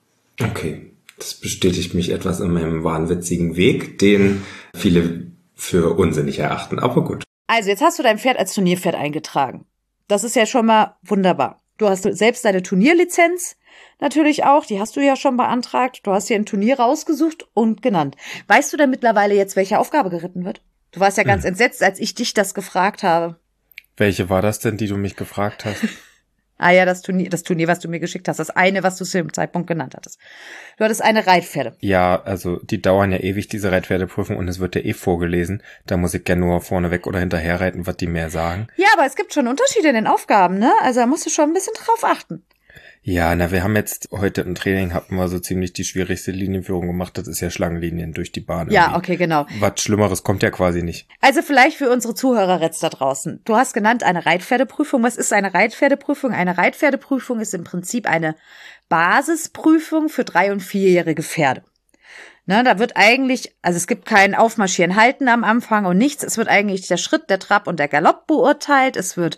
Okay, das bestätigt mich etwas in meinem wahnwitzigen Weg, den viele für unsinnig erachten, aber gut. Also jetzt hast du dein Pferd als Turnierpferd eingetragen. Das ist ja schon mal wunderbar. Du hast selbst deine Turnierlizenz natürlich auch, die hast du ja schon beantragt. Du hast dir ein Turnier rausgesucht und genannt. Weißt du denn mittlerweile jetzt, welche Aufgabe geritten wird? Du warst ja ganz hm. entsetzt, als ich dich das gefragt habe. Welche war das denn, die du mich gefragt hast? Ah ja, das Turnier, das Turnier, was du mir geschickt hast. Das eine, was du zu dem Zeitpunkt genannt hattest. Du hattest eine Reitpferde. Ja, also die dauern ja ewig, diese Reitpferdeprüfung, und es wird ja eh vorgelesen. Da muss ich ja nur vorneweg oder hinterher reiten, was die mehr sagen. Ja, aber es gibt schon Unterschiede in den Aufgaben, ne? Also da musst du schon ein bisschen drauf achten. Ja, na, wir haben jetzt heute im Training hatten wir so ziemlich die schwierigste Linienführung gemacht. Das ist ja Schlangenlinien durch die Bahn. Ja, irgendwie. Okay, genau. Was Schlimmeres kommt ja quasi nicht. Also vielleicht für unsere Zuhörer jetzt da draußen. Du hast genannt eine Reitpferdeprüfung. Was ist eine Reitpferdeprüfung? Eine Reitpferdeprüfung ist im Prinzip eine Basisprüfung für drei- und vierjährige Pferde. Ne, da wird eigentlich, also es gibt kein Aufmarschieren, Halten am Anfang und nichts. Es wird eigentlich der Schritt, der Trab und der Galopp beurteilt. Es wird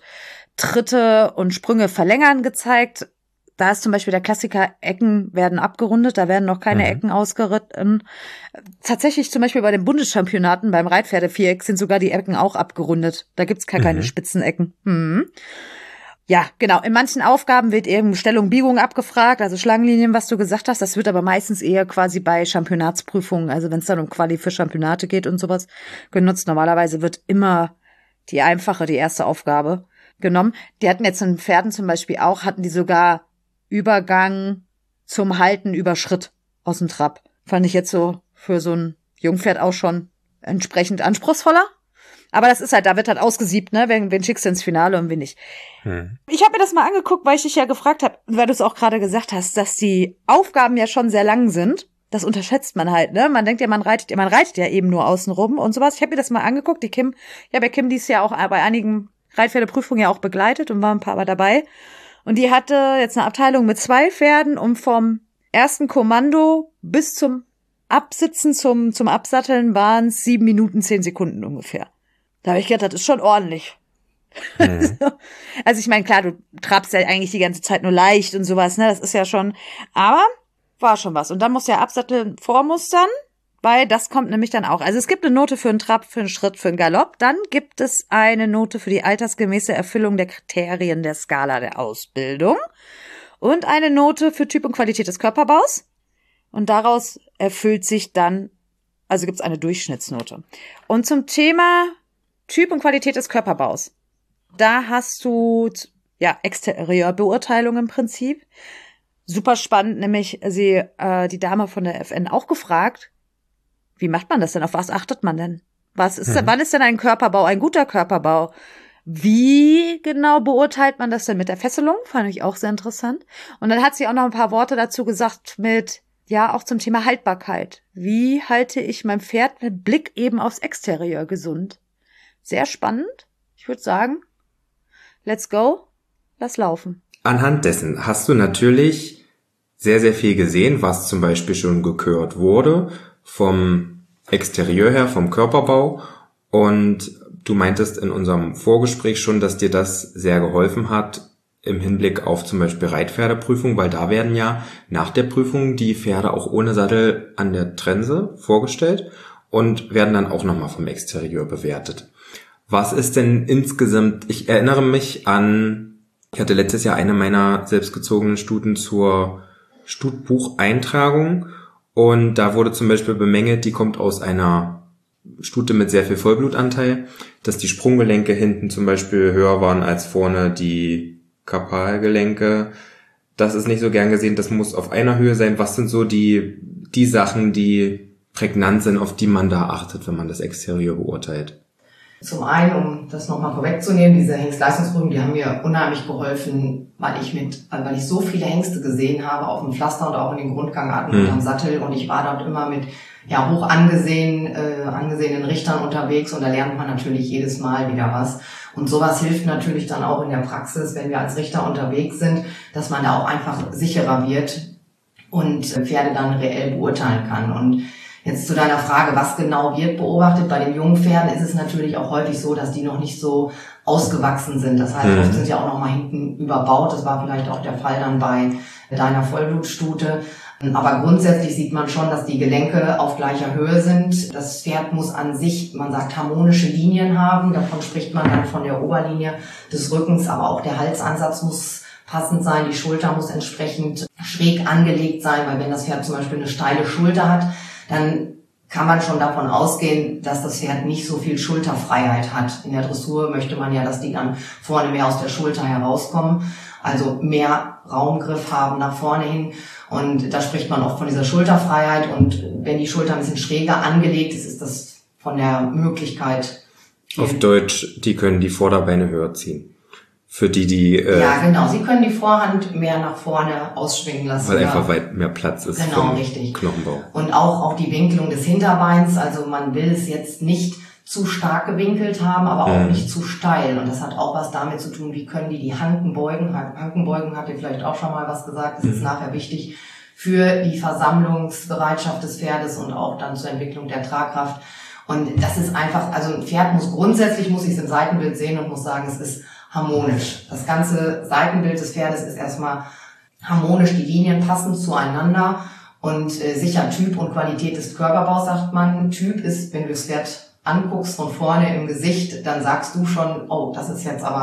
Tritte und Sprünge verlängern gezeigt. Da ist zum Beispiel der Klassiker, Ecken werden abgerundet, da werden noch keine mhm. Ecken ausgeritten. Tatsächlich zum Beispiel bei den Bundeschampionaten beim Reitpferdeviereck sind sogar die Ecken auch abgerundet. Da gibt's gar mhm. keine Spitzenecken. Mhm. Ja, genau. In manchen Aufgaben wird eben Stellung, Biegung abgefragt, also Schlangenlinien, was du gesagt hast. Das wird aber meistens eher quasi bei Championatsprüfungen, also wenn es dann um Quali für Championate geht und sowas, genutzt. Normalerweise wird immer die einfache, die erste Aufgabe genommen. Die hatten jetzt in Pferden zum Beispiel auch, hatten die sogar Übergang zum Halten über Schritt aus dem Trab. Fand ich jetzt so für so ein Jungpferd auch schon entsprechend anspruchsvoller. Aber das ist halt, da wird halt ausgesiebt, ne? Wen, wen schickst du ins Finale und wen nicht. Hm. Ich habe mir das mal angeguckt, weil ich dich ja gefragt habe, weil du es auch gerade gesagt hast, dass die Aufgaben ja schon sehr lang sind. Das unterschätzt man halt, ne? Man denkt ja, man reitet, man reitet ja eben nur außen rum und sowas. Ich habe mir das mal angeguckt. Die Kim, ich habe ja Kim dies Jahr auch bei einigen Reitpferdeprüfungen ja auch begleitet und war ein paar Mal dabei. Und die hatte jetzt eine Abteilung mit zwei Pferden und vom ersten Kommando bis zum Absitzen, zum, zum Absatteln waren es sieben Minuten, zehn Sekunden ungefähr. Da habe ich gedacht, das ist schon ordentlich. Mhm. Also ich meine, klar, du trabst ja eigentlich die ganze Zeit nur leicht und sowas, ne? Das ist ja schon, aber war schon was. Und dann musst du ja absatteln, vormustern, weil das kommt nämlich dann auch. Also es gibt eine Note für einen Trab, für einen Schritt, für einen Galopp. Dann gibt es eine Note für die altersgemäße Erfüllung der Kriterien der Skala der Ausbildung und eine Note für Typ und Qualität des Körperbaus. Und daraus erfüllt sich dann, also gibt es eine Durchschnittsnote. Und zum Thema Typ und Qualität des Körperbaus. Da hast du, ja, Exterieurbeurteilung im Prinzip. Super spannend, nämlich sie, äh, die Dame von der F N auch gefragt, wie macht man das denn? Auf was achtet man denn? Was ist, mhm. wann ist denn ein Körperbau ein guter Körperbau? Wie genau beurteilt man das denn mit der Fesselung? Fand ich auch sehr interessant. Und dann hat sie auch noch ein paar Worte dazu gesagt mit, ja, auch zum Thema Haltbarkeit. Wie halte ich mein Pferd mit Blick eben aufs Exterieur gesund? Sehr spannend. Ich würde sagen, let's go, lass laufen. Anhand dessen hast du natürlich sehr, sehr viel gesehen, was zum Beispiel schon gekürt wurde, vom Exterieur her, vom Körperbau. Und du meintest in unserem Vorgespräch schon, dass dir das sehr geholfen hat im Hinblick auf zum Beispiel Reitpferdeprüfung, weil da werden ja nach der Prüfung die Pferde auch ohne Sattel an der Trense vorgestellt und werden dann auch nochmal vom Exterieur bewertet. Was ist denn insgesamt, ich erinnere mich an, ich hatte letztes Jahr eine meiner selbstgezogenen Stuten zur Stutbucheintragung und da wurde zum Beispiel bemängelt, die kommt aus einer Stute mit sehr viel Vollblutanteil, dass die Sprunggelenke hinten zum Beispiel höher waren als vorne die Karpalgelenke. Das ist nicht so gern gesehen, das muss auf einer Höhe sein. Was sind so die, die Sachen, die prägnant sind, auf die man da achtet, wenn man das Exterieur beurteilt? Zum einen, um das nochmal vorwegzunehmen, diese Hengstleistungsprüfungen, die haben mir unheimlich geholfen, weil ich mit, weil ich so viele Hengste gesehen habe auf dem Pflaster und auch in den Grundgangarten und am Sattel und ich war dort immer mit ja hoch angesehen, äh, angesehenen Richtern unterwegs und da lernt man natürlich jedes Mal wieder was. Und sowas hilft natürlich dann auch in der Praxis, wenn wir als Richter unterwegs sind, dass man da auch einfach sicherer wird und Pferde dann reell beurteilen kann. Und jetzt zu deiner Frage, was genau wird beobachtet? Bei den jungen Pferden ist es natürlich auch häufig so, dass die noch nicht so ausgewachsen sind. Das heißt, oft sind sie auch noch mal hinten überbaut. Das war vielleicht auch der Fall dann bei deiner Vollblutstute. Aber grundsätzlich sieht man schon, dass die Gelenke auf gleicher Höhe sind. Das Pferd muss an sich, man sagt, harmonische Linien haben. Davon spricht man dann von der Oberlinie des Rückens. Aber auch der Halsansatz muss passend sein. Die Schulter muss entsprechend schräg angelegt sein, weil wenn das Pferd zum Beispiel eine steile Schulter hat, dann kann man schon davon ausgehen, dass das Pferd nicht so viel Schulterfreiheit hat. In der Dressur möchte man ja, dass die dann vorne mehr aus der Schulter herauskommen, also mehr Raumgriff haben nach vorne hin. Und da spricht man oft von dieser Schulterfreiheit. Und wenn die Schulter ein bisschen schräger angelegt ist, ist das von der Möglichkeit. Auf Deutsch, die können die Vorderbeine höher ziehen. Für die, die... Äh, ja, genau. Sie können die Vorhand mehr nach vorne ausschwingen lassen. Weil einfach weit mehr Platz ist. Genau, richtig. Knochenbau. Und auch, auch die Winkelung des Hinterbeins. Also man will es jetzt nicht zu stark gewinkelt haben, aber auch mhm. nicht zu steil. Und das hat auch was damit zu tun, wie können die die Hanken beugen. Hankenbeugen habt ihr vielleicht auch schon mal was gesagt. Das mhm. ist nachher wichtig für die Versammlungsbereitschaft des Pferdes und auch dann zur Entwicklung der Tragkraft. Und das ist einfach, also ein Pferd muss grundsätzlich, muss ich es im Seitenbild sehen und muss sagen, es ist harmonisch. Das ganze Seitenbild des Pferdes ist erstmal harmonisch, die Linien passen zueinander und äh, sicher Typ und Qualität des Körperbaus, sagt man. Typ ist, wenn du das Pferd anguckst von vorne im Gesicht, dann sagst du schon, oh, das ist jetzt aber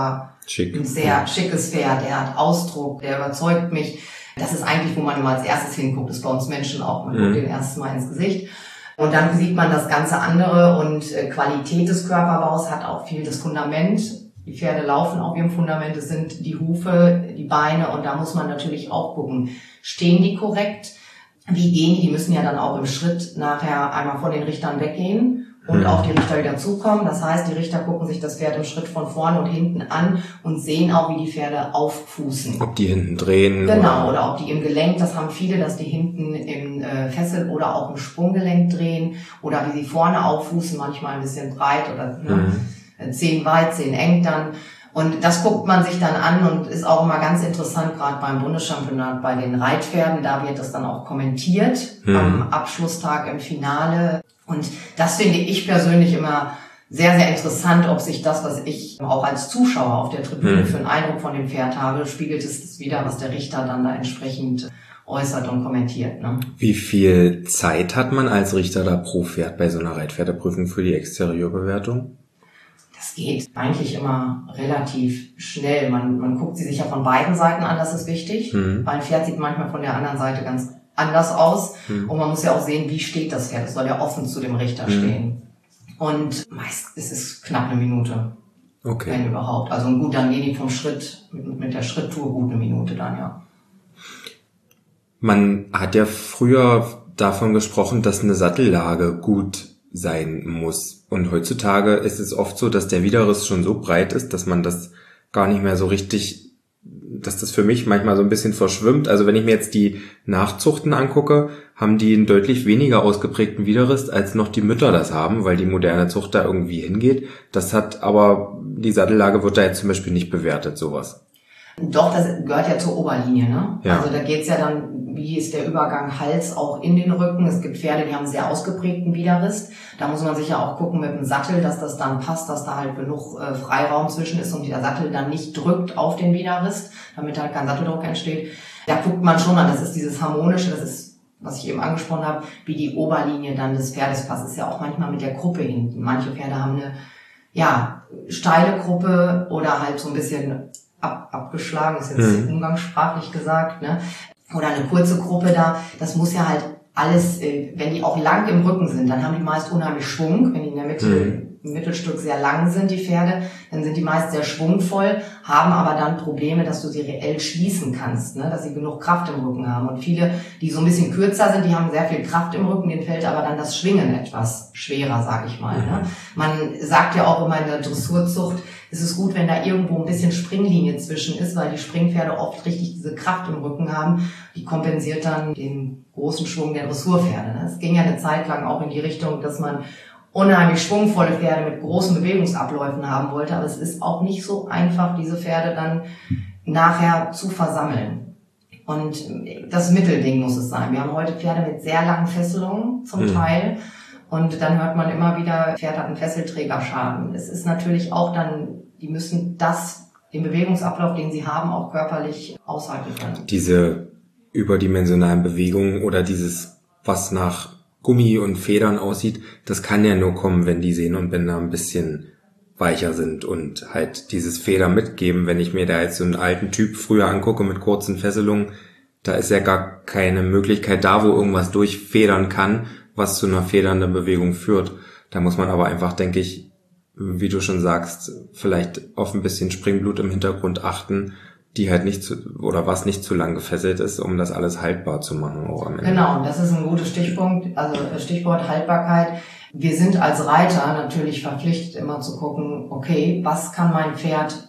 Schick. Ein sehr schickes Pferd, der hat Ausdruck, der überzeugt mich. Das ist eigentlich, wo man immer als erstes hinguckt, ist bei uns Menschen auch. Man mhm. guckt den ersten Mal ins Gesicht. Und dann sieht man das ganze andere und Qualität des Körperbaus hat auch viel das Fundament. Die Pferde laufen auf ihrem Fundament, es sind die Hufe, die Beine und da muss man natürlich auch gucken, stehen die korrekt? Wie gehen die? Die müssen ja dann auch im Schritt nachher einmal von den Richtern weggehen und mhm. auf die Richter wieder zukommen. Das heißt, die Richter gucken sich das Pferd im Schritt von vorne und hinten an und sehen auch, wie die Pferde auffußen. Ob die hinten drehen. Genau, oder, oder ob die im Gelenk, das haben viele, dass die hinten im äh, Fessel oder auch im Sprunggelenk drehen oder wie sie vorne auffußen, manchmal ein bisschen breit oder ne, mhm. Zehen weit, Zehen eng dann. Und das guckt man sich dann an und ist auch immer ganz interessant, gerade beim Bundeschampionat bei den Reitpferden, da wird das dann auch kommentiert mhm. am Abschlusstag im Finale. Und das finde ich persönlich immer sehr, sehr interessant, ob sich das, was ich auch als Zuschauer auf der Tribüne mhm. für einen Eindruck von dem Pferd habe, spiegelt es wieder, was der Richter dann da entsprechend äußert und kommentiert. Ne? Wie viel Zeit hat man als Richter da pro Pferd bei so einer Reitpferdeprüfung für die Exterieurbewertung? Das geht eigentlich immer relativ schnell. Man, man guckt sie sich ja von beiden Seiten an, das ist wichtig. Mhm. Weil ein Pferd sieht manchmal von der anderen Seite ganz anders aus. Mhm. Und man muss ja auch sehen, wie steht das Pferd. Es soll ja offen zu dem Richter mhm. stehen. Und meist ist es knapp eine Minute. Okay. Wenn überhaupt. Also gut, dann gehen die vom Schritt, mit, mit der Schritttour gut eine Minute dann, ja. Man hat ja früher davon gesprochen, dass eine Sattellage gut sein muss. Und heutzutage ist es oft so, dass der Widerriss schon so breit ist, dass man das gar nicht mehr so richtig, dass das für mich manchmal so ein bisschen verschwimmt. Also wenn ich mir jetzt die Nachzuchten angucke, haben die einen deutlich weniger ausgeprägten Widerriss, als noch die Mütter das haben, weil die moderne Zucht da irgendwie hingeht. Das hat aber, die Sattellage wird da jetzt zum Beispiel nicht bewertet, sowas. Doch, das gehört ja zur Oberlinie, ne? Ja. Also da geht's ja dann, wie ist der Übergang Hals auch in den Rücken. Es gibt Pferde, die haben sehr ausgeprägten Widerriss. Da muss man sicher auch gucken mit dem Sattel, dass das dann passt, dass da halt genug äh, Freiraum zwischen ist und der Sattel dann nicht drückt auf den Widerriss, damit halt kein Satteldruck entsteht. Da guckt man schon an, das ist dieses Harmonische, das ist, was ich eben angesprochen habe, wie die Oberlinie dann des Pferdes passt. Das ist ja auch manchmal mit der Gruppe hinten. Manche Pferde haben eine, ja, steile Gruppe oder halt so ein bisschen ab, abgeschlagen, ist jetzt mhm. umgangssprachlich gesagt, ne? Oder eine kurze Gruppe da, das muss ja halt alles, äh, wenn die auch lang im Rücken sind, dann haben die meist unheimlich Schwung, wenn die in der Mitte, mhm. im Mittelstück sehr lang sind, die Pferde, dann sind die meist sehr schwungvoll, haben aber dann Probleme, dass du sie reell schließen kannst, ne? Dass sie genug Kraft im Rücken haben. Und viele, die so ein bisschen kürzer sind, die haben sehr viel Kraft im Rücken, denen fällt aber dann das Schwingen etwas schwerer, sag ich mal. Mhm. Ne? Man sagt ja auch immer in der Dressurzucht, es ist gut, wenn da irgendwo ein bisschen Springlinie zwischen ist, weil die Springpferde oft richtig diese Kraft im Rücken haben. Die kompensiert dann den großen Schwung der Dressurpferde. Es ging ja eine Zeit lang auch in die Richtung, dass man unheimlich schwungvolle Pferde mit großen Bewegungsabläufen haben wollte. Aber es ist auch nicht so einfach, diese Pferde dann nachher zu versammeln. Und das Mittelding muss es sein. Wir haben heute Pferde mit sehr langen Fesselungen zum mhm. Teil. Und dann hört man immer wieder, Pferd hat einen Fesselträgerschaden. Es ist natürlich auch dann, die müssen das, den Bewegungsablauf, den sie haben, auch körperlich aushalten können. Diese überdimensionalen Bewegungen oder dieses, was nach Gummi und Federn aussieht, das kann ja nur kommen, wenn die Sehnen und Bänder ein bisschen weicher sind und halt dieses Feder mitgeben. Wenn ich mir da jetzt so einen alten Typ früher angucke mit kurzen Fesselungen, da ist ja gar keine Möglichkeit da, wo irgendwas durchfedern kann, was zu einer federnden Bewegung führt. Da muss man aber einfach, denke ich, wie du schon sagst, vielleicht auf ein bisschen Springblut im Hintergrund achten, die halt nicht zu, oder was nicht zu lang gefesselt ist, um das alles haltbar zu machen. Auch am Ende. Genau, das ist ein guter Stichpunkt, also Stichwort Haltbarkeit. Wir sind als Reiter natürlich verpflichtet, immer zu gucken, okay, was kann mein Pferd,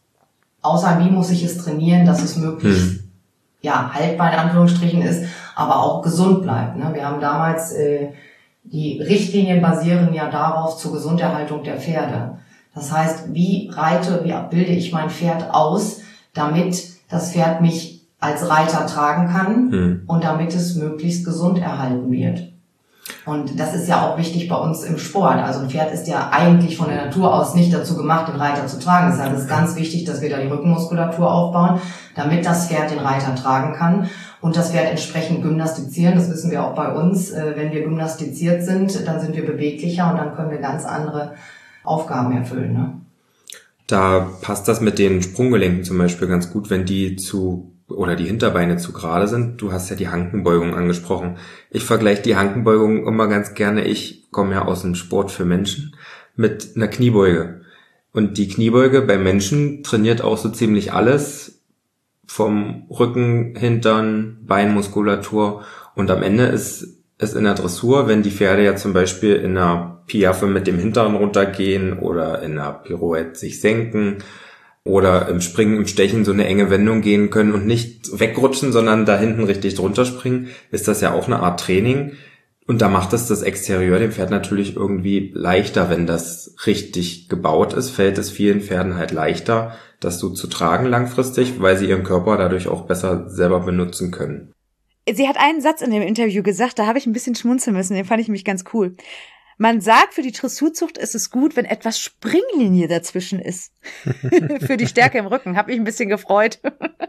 außer wie muss ich es trainieren, dass es möglichst hm. ja, haltbar in Anführungsstrichen ist, aber auch gesund bleibt. Ne? Wir haben damals, äh, die Richtlinien basieren ja darauf zur Gesunderhaltung der Pferde. Das heißt, wie reite, wie bilde ich mein Pferd aus, damit das Pferd mich als Reiter tragen kann hm. und damit es möglichst gesund erhalten wird. Und das ist ja auch wichtig bei uns im Sport. Also ein Pferd ist ja eigentlich von der Natur aus nicht dazu gemacht, den Reiter zu tragen. Deshalb ist es ganz wichtig, dass wir da die Rückenmuskulatur aufbauen, damit das Pferd den Reiter tragen kann und das Pferd entsprechend gymnastizieren. Das wissen wir auch bei uns. Wenn wir gymnastiziert sind, dann sind wir beweglicher und dann können wir ganz andere Aufgaben erfüllen. Ne? Da passt das mit den Sprunggelenken zum Beispiel ganz gut, wenn die zu oder die Hinterbeine zu gerade sind. Du hast ja die Hankenbeugung angesprochen. Ich vergleiche die Hankenbeugung immer ganz gerne. Ich komme ja aus dem Sport für Menschen mit einer Kniebeuge. Und die Kniebeuge beim Menschen trainiert auch so ziemlich alles vom Rücken, Hintern, Beinmuskulatur. Und am Ende ist es in der Dressur, wenn die Pferde ja zum Beispiel in einer Piaffe mit dem Hintern runtergehen oder in einer Pirouette sich senken oder im Springen, im Stechen so eine enge Wendung gehen können und nicht wegrutschen, sondern da hinten richtig drunter springen, ist das ja auch eine Art Training. Und da macht es das Exterieur dem Pferd natürlich irgendwie leichter, wenn das richtig gebaut ist, fällt es vielen Pferden halt leichter, das so zu tragen langfristig, weil sie ihren Körper dadurch auch besser selber benutzen können. Sie hat einen Satz in dem Interview gesagt, da habe ich ein bisschen schmunzeln müssen, den fand ich nämlich ganz cool. Man sagt, für die Dressurzucht ist es gut, wenn etwas Springlinie dazwischen ist. Für die Stärke im Rücken. Hab mich ein bisschen gefreut.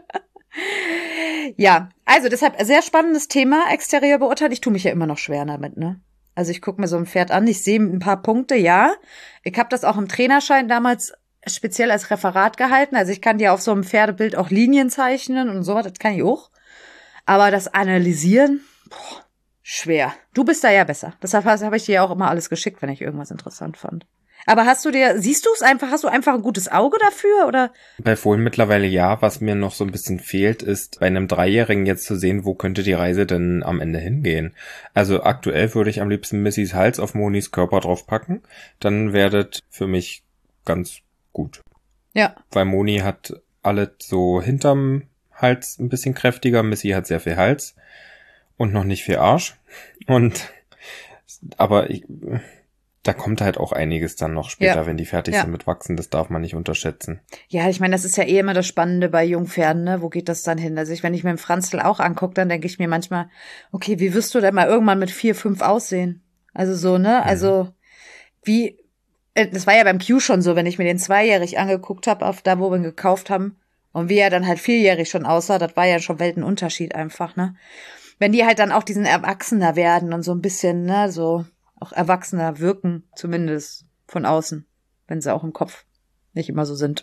Ja, also deshalb sehr spannendes Thema, Exterieur beurteilen. Ich tue mich ja immer noch schwer damit, ne? Also ich gucke mir so ein Pferd an, ich sehe ein paar Punkte, ja. Ich habe das auch im Trainerschein damals speziell als Referat gehalten. Also ich kann ja auf so einem Pferdebild auch Linien zeichnen und so, das kann ich auch. Aber das Analysieren, boah, schwer. Du bist da ja besser. Deshalb habe ich dir ja auch immer alles geschickt, wenn ich irgendwas interessant fand. Aber hast du dir, siehst du es einfach, hast du einfach ein gutes Auge dafür, oder? Bei Fohlen mittlerweile ja. Was mir noch so ein bisschen fehlt, ist bei einem Dreijährigen jetzt zu sehen, wo könnte die Reise denn am Ende hingehen. Also aktuell würde ich am liebsten Missys Hals auf Monis Körper draufpacken. Dann wäre das für mich ganz gut. Ja. Weil Moni hat alles so hinterm Hals ein bisschen kräftiger. Missy hat sehr viel Hals und noch nicht viel Arsch. Und aber ich, da kommt halt auch einiges dann noch später, ja, wenn die fertig ja. sind mit Wachsen. Das darf man nicht unterschätzen. Ja, ich meine, das ist ja eh immer das Spannende bei Jungpferden, ne? Wo geht das dann hin? Also ich, wenn ich mir den Franzl auch angucke, dann denke ich mir manchmal, okay, wie wirst du denn mal irgendwann mit vier, fünf aussehen? Also so, ne? Also mhm. wie, das war ja beim Q schon so, wenn ich mir den zweijährig angeguckt habe, auf da, wo wir ihn gekauft haben, und wie er dann halt vierjährig schon aussah, das war ja schon Weltenunterschied einfach, ne? Wenn die halt dann auch diesen Erwachsener werden und so ein bisschen, ne, so auch Erwachsener wirken, zumindest von außen, wenn sie auch im Kopf nicht immer so sind.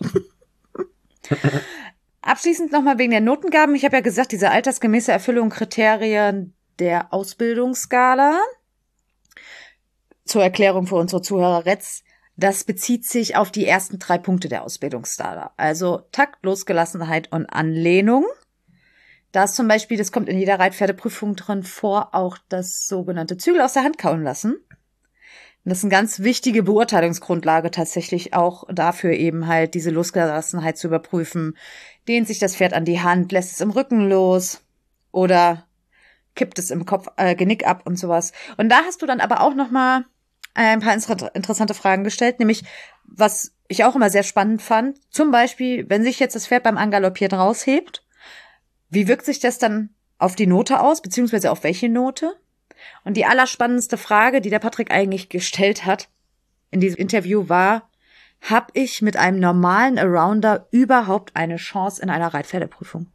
Abschließend nochmal wegen der Notengaben. Ich habe ja gesagt, diese altersgemäße Erfüllung Kriterien der Ausbildungsskala. Zur Erklärung für unsere Zuhörer Retz. Das bezieht sich auf die ersten drei Punkte der Ausbildungsskala. Also Takt, Losgelassenheit und Anlehnung. Da ist zum Beispiel, das kommt in jeder Reitpferdeprüfung drin vor, auch das sogenannte Zügel aus der Hand kauen lassen. Und das ist eine ganz wichtige Beurteilungsgrundlage tatsächlich auch dafür, eben halt diese Losgelassenheit zu überprüfen. Dehnt sich das Pferd an die Hand, lässt es im Rücken los oder kippt es im Kopf, äh, Genick ab und sowas. Und da hast du dann aber auch nochmal ein paar interessante Fragen gestellt, nämlich was ich auch immer sehr spannend fand, zum Beispiel, wenn sich jetzt das Pferd beim Angaloppieren raushebt, wie wirkt sich das dann auf die Note aus, beziehungsweise auf welche Note? Und die allerspannendste Frage, die der Patrick eigentlich gestellt hat in diesem Interview war, habe ich mit einem normalen Arounder überhaupt eine Chance in einer Reitpferdeprüfung?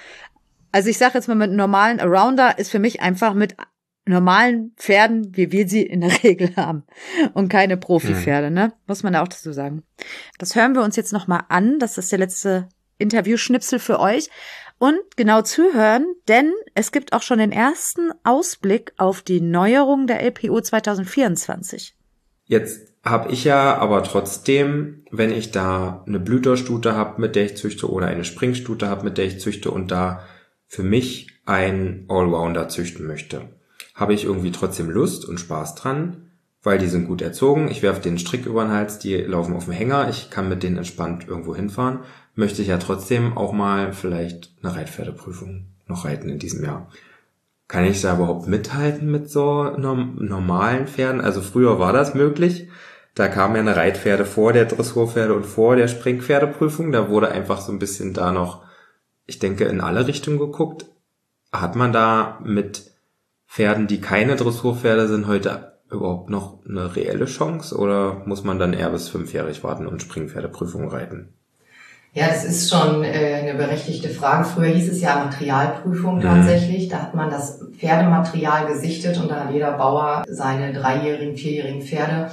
Also ich sage jetzt mal, mit einem normalen Arounder ist für mich einfach mit normalen Pferden, wie wir sie in der Regel haben und keine Profi-Pferde, ne? Muss man da auch dazu sagen. Das hören wir uns jetzt nochmal an. Das ist der letzte Interviewschnipsel für euch. Und genau zuhören, denn es gibt auch schon den ersten Ausblick auf die Neuerung der L P O zwanzig vierundzwanzig. Jetzt habe ich ja aber trotzdem, wenn ich da eine Blüterstute habe, mit der ich züchte, oder eine Springstute habe, mit der ich züchte und da für mich einen Allrounder züchten möchte, habe ich irgendwie trotzdem Lust und Spaß dran, weil die sind gut erzogen. Ich werfe den Strick über den Hals, die laufen auf dem Hänger, ich kann mit denen entspannt irgendwo hinfahren. Möchte ich ja trotzdem auch mal vielleicht eine Reitpferdeprüfung noch reiten in diesem Jahr. Kann ich da überhaupt mithalten mit so norm- normalen Pferden? Also früher war das möglich. Da kam ja eine Reitpferde vor der Dressurpferde und vor der Springpferdeprüfung. Da wurde einfach so ein bisschen da noch, ich denke, in alle Richtungen geguckt. Hat man da mit Pferden, die keine Dressurpferde sind, heute überhaupt noch eine reelle Chance? Oder muss man dann eher bis fünfjährig warten und Springpferdeprüfung reiten? Ja, das ist schon äh, eine berechtigte Frage. Früher hieß es ja Materialprüfung tatsächlich. Mhm. Da hat man das Pferdematerial gesichtet und da hat jeder Bauer seine dreijährigen, vierjährigen Pferde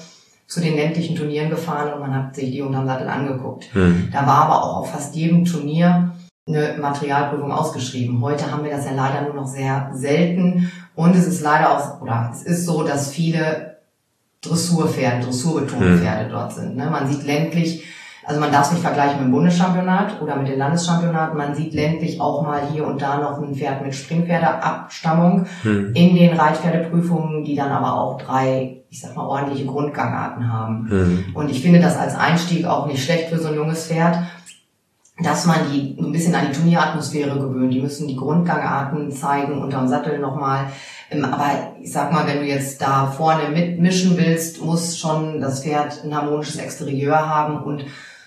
zu den ländlichen Turnieren gefahren und man hat sich die unterm Sattel angeguckt. Mhm. Da war aber auch auf fast jedem Turnier eine Materialprüfung ausgeschrieben. Heute haben wir das ja leider nur noch sehr selten und es ist leider auch, oder es ist so, dass viele Dressurpferde, dressurbetonte Pferde dort sind. Ne? Man sieht ländlich, also man darf es nicht vergleichen mit dem Bundeschampionat oder mit den Landeschampionaten, man sieht ländlich auch mal hier und da noch ein Pferd mit Springpferdeabstammung hm. in den Reitpferdeprüfungen, die dann aber auch drei, ich sag mal, ordentliche Grundgangarten haben. Hm. Und ich finde das als Einstieg auch nicht schlecht für so ein junges Pferd, dass man die ein bisschen an die Turnieratmosphäre gewöhnt. Die müssen die Grundgangarten zeigen, unterm Sattel nochmal. Aber ich sag mal, wenn du jetzt da vorne mitmischen willst, muss schon das Pferd ein harmonisches Exterieur haben und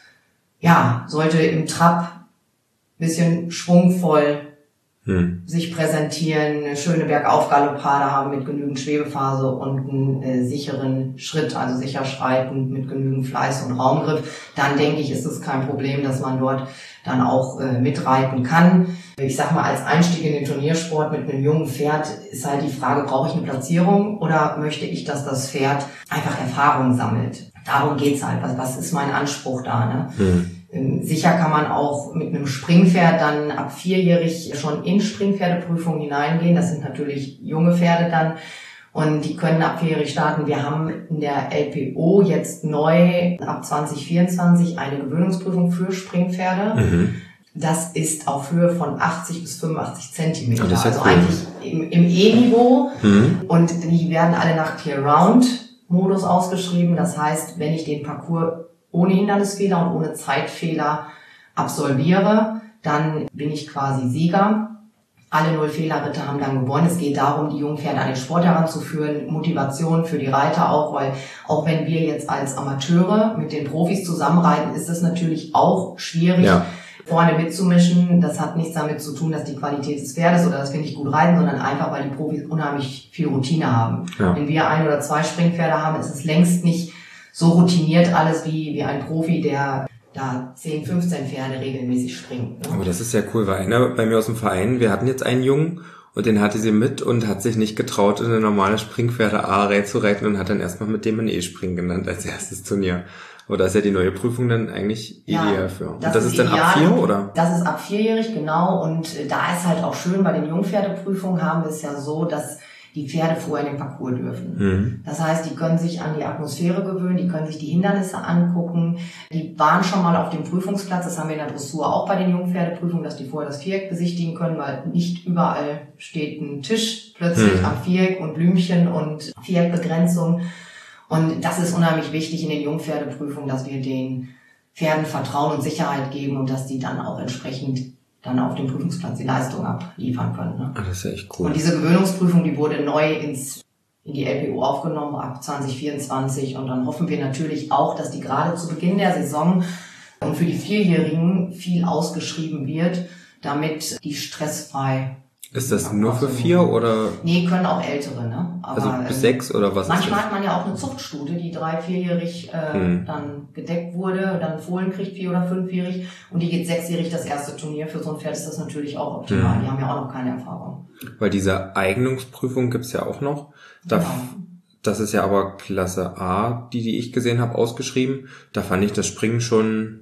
ja, sollte im Trab ein bisschen schwungvoll hm. sich präsentieren, eine schöne Bergaufgaloppade haben mit genügend Schwebephase und einen äh, sicheren Schritt, also sicher schreitend mit genügend Fleiß und Raumgriff. Dann denke ich, ist es kein Problem, dass man dort dann auch äh, mitreiten kann. Ich sag mal, als Einstieg in den Turniersport mit einem jungen Pferd ist halt die Frage, brauche ich eine Platzierung oder möchte ich, dass das Pferd einfach Erfahrung sammelt? Darum geht's halt. Was, was ist mein Anspruch da, ne? Hm. Sicher kann man auch mit einem Springpferd dann ab vierjährig schon in Springpferdeprüfungen hineingehen. Das sind natürlich junge Pferde dann und die können ab vierjährig starten. Wir haben in der L P O jetzt neu ab zwanzig vierundzwanzig eine Gewöhnungsprüfung für Springpferde. Mhm. Das ist auf Höhe von achtzig bis fünfundachtzig Zentimeter. Ja, also cool. eigentlich im, im E-Niveau. Mhm. Und die werden alle nach Clear-Round-Modus ausgeschrieben. Das heißt, wenn ich den Parcours ohne Hindernisfehler und ohne Zeitfehler absolviere, dann bin ich quasi Sieger. Alle Null-Fehler-Ritter haben dann gewonnen. Es geht darum, die jungen Pferde an den Sport heranzuführen, Motivation für die Reiter auch, weil auch wenn wir jetzt als Amateure mit den Profis zusammenreiten, ist es natürlich auch schwierig, ja. vorne mitzumischen. Das hat nichts damit zu tun, dass die Qualität des Pferdes oder dass wir nicht gut reiten, sondern einfach, weil die Profis unheimlich viel Routine haben. Ja. Wenn wir ein oder zwei Springpferde haben, ist es längst nicht so routiniert alles wie, wie ein Profi, der da zehn, fünfzehn Pferde regelmäßig springt. Ne? Aber das ist ja cool, weil einer bei mir aus dem Verein, wir hatten jetzt einen Jungen und den hatte sie mit und hat sich nicht getraut, in eine normale Springpferde-A-Reihe zu reiten und hat dann erstmal mit dem ein E-Springen genannt als erstes Turnier. Aber da ist ja die neue Prüfung dann eigentlich ideal ja, für. Und das, das ist ist dann ideal. ab vier, oder? Das ist ab vierjährig, genau. Und da ist halt auch schön, bei den Jungpferdeprüfungen haben wir es ja so, dass die Pferde vorher in den Parcours dürfen. Mhm. Das heißt, die können sich an die Atmosphäre gewöhnen, die können sich die Hindernisse angucken. Die waren schon mal auf dem Prüfungsplatz, das haben wir in der Dressur auch bei den Jungpferdeprüfungen, dass die vorher das Viereck besichtigen können, weil nicht überall steht ein Tisch plötzlich mhm. am Viereck und Blümchen und Viereckbegrenzung. Und das ist unheimlich wichtig in den Jungpferdeprüfungen, dass wir den Pferden Vertrauen und Sicherheit geben und dass die dann auch entsprechend dann auf dem Prüfungsplatz die Leistung abliefern können. Ne? Ah, das ist ja echt cool. Und diese Gewöhnungsprüfung, die wurde neu ins in die L P O aufgenommen ab zwanzig vierundzwanzig und dann hoffen wir natürlich auch, dass die gerade zu Beginn der Saison und für die Vierjährigen viel ausgeschrieben wird, damit die stressfrei. Ist das nur für vier oder? Nee, können auch Ältere, ne? Aber, also bis sechs oder was? Manchmal ist das? hat man ja auch eine Zuchtstute, die drei, vierjährig äh, hm. dann gedeckt wurde, dann Fohlen kriegt vier- oder fünfjährig und die geht sechsjährig das erste Turnier. Für so ein Pferd ist das natürlich auch optimal. Hm. Die haben ja auch noch keine Erfahrung. Weil diese Eignungsprüfung gibt's ja auch noch. Da, genau. Das ist ja aber Klasse A, die, die ich gesehen habe, ausgeschrieben. Da fand ich das Springen schon,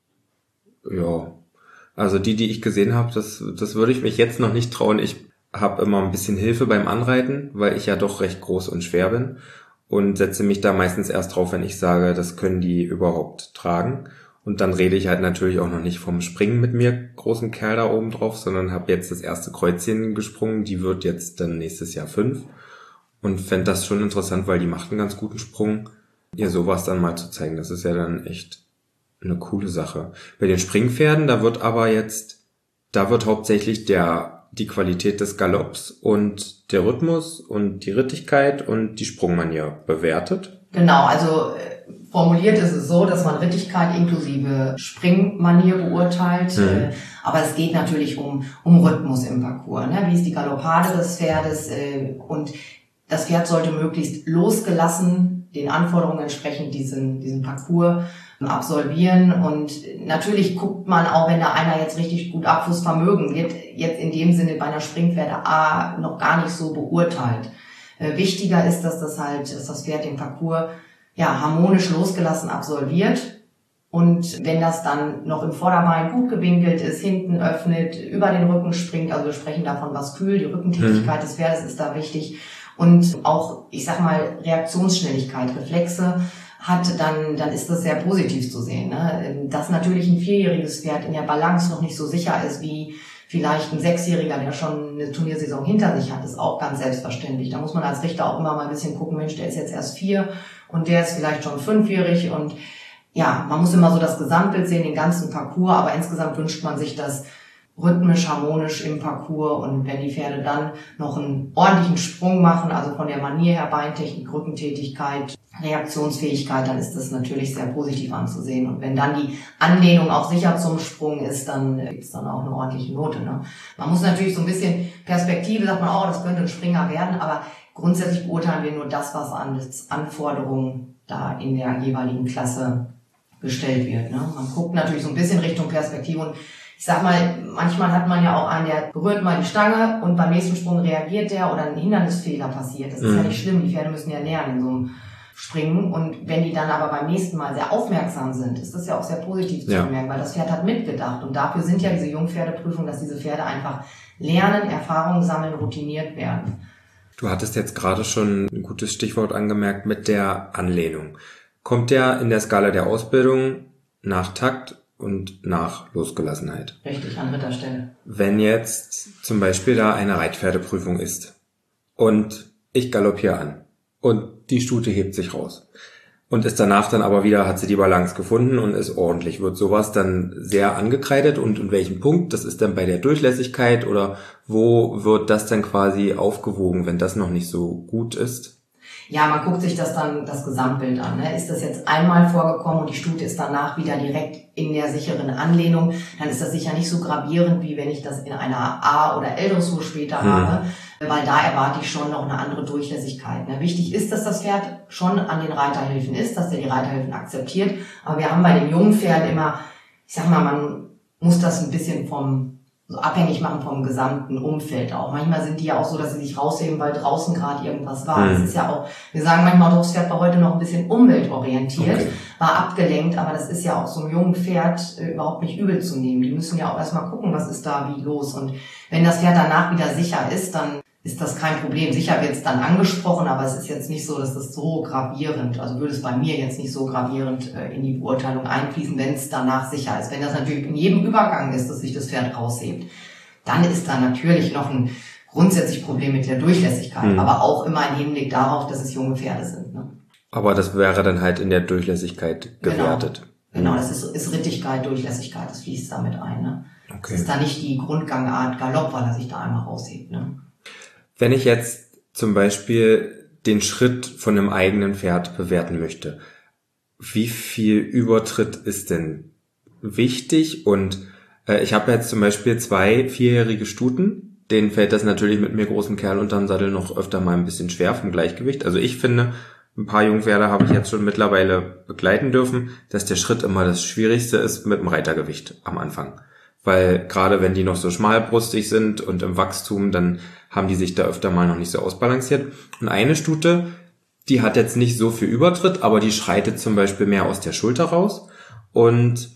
ja... Also die, die ich gesehen habe, das, das würde ich mich jetzt noch nicht trauen. Ich habe immer ein bisschen Hilfe beim Anreiten, weil ich ja doch recht groß und schwer bin und setze mich da meistens erst drauf, wenn ich sage, das können die überhaupt tragen. Und dann rede ich halt natürlich auch noch nicht vom Springen mit mir, großen Kerl da oben drauf, sondern habe jetzt das erste Kreuzchen gesprungen. Die wird jetzt dann nächstes Jahr fünf und fände das schon interessant, weil die macht einen ganz guten Sprung. Ihr sowas dann mal zu zeigen, das ist ja dann echt eine coole Sache. Bei den Springpferden, da wird aber jetzt, da wird hauptsächlich der, die Qualität des Galopps und der Rhythmus und die Rittigkeit und die Sprungmanier bewertet. Genau, also äh, formuliert ist es so, dass man Rittigkeit inklusive Springmanier beurteilt, mhm. äh, aber es geht natürlich um, um Rhythmus im Parcours, ne? Wie ist die Galoppade des Pferdes äh, und das Pferd sollte möglichst losgelassen, den Anforderungen entsprechend diesen, diesen Parcours absolvieren und natürlich guckt man auch, wenn da einer jetzt richtig gut Abflussvermögen wird, jetzt in dem Sinne bei einer Springpferde A noch gar nicht so beurteilt. Äh, wichtiger ist, dass das halt, dass das Pferd den Parcours ja, harmonisch losgelassen absolviert. Und wenn das dann noch im Vorderbein gut gewinkelt ist, hinten öffnet, über den Rücken springt, also wir sprechen davon, was kühl, die Rückentätigkeit mhm. des Pferdes ist da wichtig. Und auch, ich sag mal, Reaktionsschnelligkeit, Reflexe hat, dann, dann ist das sehr positiv zu sehen. Ne? Dass natürlich ein vierjähriges Pferd in der Balance noch nicht so sicher ist wie vielleicht ein Sechsjähriger, der schon eine Turniersaison hinter sich hat, ist auch ganz selbstverständlich. Da muss man als Richter auch immer mal ein bisschen gucken, Mensch, der ist jetzt erst vier und der ist vielleicht schon fünfjährig und ja, man muss immer so das Gesamtbild sehen, den ganzen Parcours, aber insgesamt wünscht man sich das rhythmisch, harmonisch im Parcours und wenn die Pferde dann noch einen ordentlichen Sprung machen, also von der Manier her, Beintechnik, Rückentätigkeit, Reaktionsfähigkeit, dann ist das natürlich sehr positiv anzusehen. Und wenn dann die Anlehnung auch sicher zum Sprung ist, dann gibt es dann auch eine ordentliche Note. Ne? Man muss natürlich so ein bisschen Perspektive, sagt man, oh, das könnte ein Springer werden, aber grundsätzlich beurteilen wir nur das, was an Anforderungen da in der jeweiligen Klasse gestellt wird. Ne? Man guckt natürlich so ein bisschen Richtung Perspektive und ich sag mal, manchmal hat man ja auch einen, der berührt mal die Stange und beim nächsten Sprung reagiert der oder ein Hindernisfehler passiert. Das ist mhm. ja nicht schlimm, die Pferde müssen ja lernen in so einem Springen und wenn die dann aber beim nächsten Mal sehr aufmerksam sind, ist das ja auch sehr positiv zu bemerken, ja. weil das Pferd hat mitgedacht und dafür sind ja diese Jungpferdeprüfungen, dass diese Pferde einfach lernen, Erfahrungen sammeln, routiniert werden. Du hattest jetzt gerade schon ein gutes Stichwort angemerkt mit der Anlehnung. Kommt der in der Skala der Ausbildung nach Takt und nach Losgelassenheit? Richtig, an dritter Stelle. Wenn jetzt zum Beispiel da eine Reitpferdeprüfung ist und ich galoppiere an und die Stute hebt sich raus und ist danach dann aber wieder, hat sie die Balance gefunden und ist ordentlich, wird sowas dann sehr angekreidet und in welchem Punkt? Das ist dann bei der Durchlässigkeit oder wo wird das dann quasi aufgewogen, wenn das noch nicht so gut ist? Ja, man guckt sich das dann, das Gesamtbild an. Ne? Ist das jetzt einmal vorgekommen und die Stute ist danach wieder direkt in der sicheren Anlehnung, dann ist das sicher nicht so gravierend, wie wenn ich das in einer A- oder L-Dressur später mhm. habe, weil da erwarte ich schon noch eine andere Durchlässigkeit. Ne? Wichtig ist, dass das Pferd schon an den Reiterhilfen ist, dass der die Reiterhilfen akzeptiert, aber wir haben bei den jungen Pferden immer, ich sag mal, man muss das ein bisschen vom so abhängig machen vom gesamten Umfeld auch. Manchmal sind die ja auch so, dass sie sich rausheben, weil draußen gerade irgendwas war. Mhm. Das ist ja auch, wir sagen manchmal, das Pferd war heute noch ein bisschen umweltorientiert, okay. war abgelenkt, aber das ist ja auch so einem jungen Pferd äh, überhaupt nicht übel zu nehmen. Die müssen ja auch erstmal gucken, was ist da wie los. Und wenn das Pferd danach wieder sicher ist, dann ist das kein Problem. Sicher wird es dann angesprochen, aber es ist jetzt nicht so, dass das so gravierend, also würde es bei mir jetzt nicht so gravierend äh, in die Beurteilung einfließen, wenn es danach sicher ist. Wenn das natürlich in jedem Übergang ist, dass sich das Pferd raushebt, dann ist da natürlich noch ein grundsätzlich Problem mit der Durchlässigkeit, mhm. aber auch immer im Hinblick darauf, dass es junge Pferde sind. Ne? Aber das wäre dann halt in der Durchlässigkeit gewertet. Genau, genau das ist, ist Rittigkeit, Durchlässigkeit, das fließt damit ein. Ne? Okay. Das ist da nicht die Grundgangart Galopp, weil er sich da einmal raushebt. Ne? Wenn ich jetzt zum Beispiel den Schritt von einem eigenen Pferd bewerten möchte, wie viel Übertritt ist denn wichtig? Und äh, ich habe jetzt zum Beispiel zwei vierjährige Stuten, denen fällt das natürlich mit mir großen Kerl unterm Sattel noch öfter mal ein bisschen schwer vom Gleichgewicht. Also ich finde, ein paar Jungpferde habe ich jetzt schon mittlerweile begleiten dürfen, dass der Schritt immer das Schwierigste ist mit dem Reitergewicht am Anfang. Weil gerade wenn die noch so schmalbrustig sind und im Wachstum, dann haben die sich da öfter mal noch nicht so ausbalanciert. Und eine Stute, die hat jetzt nicht so viel Übertritt, aber die schreitet zum Beispiel mehr aus der Schulter raus. Und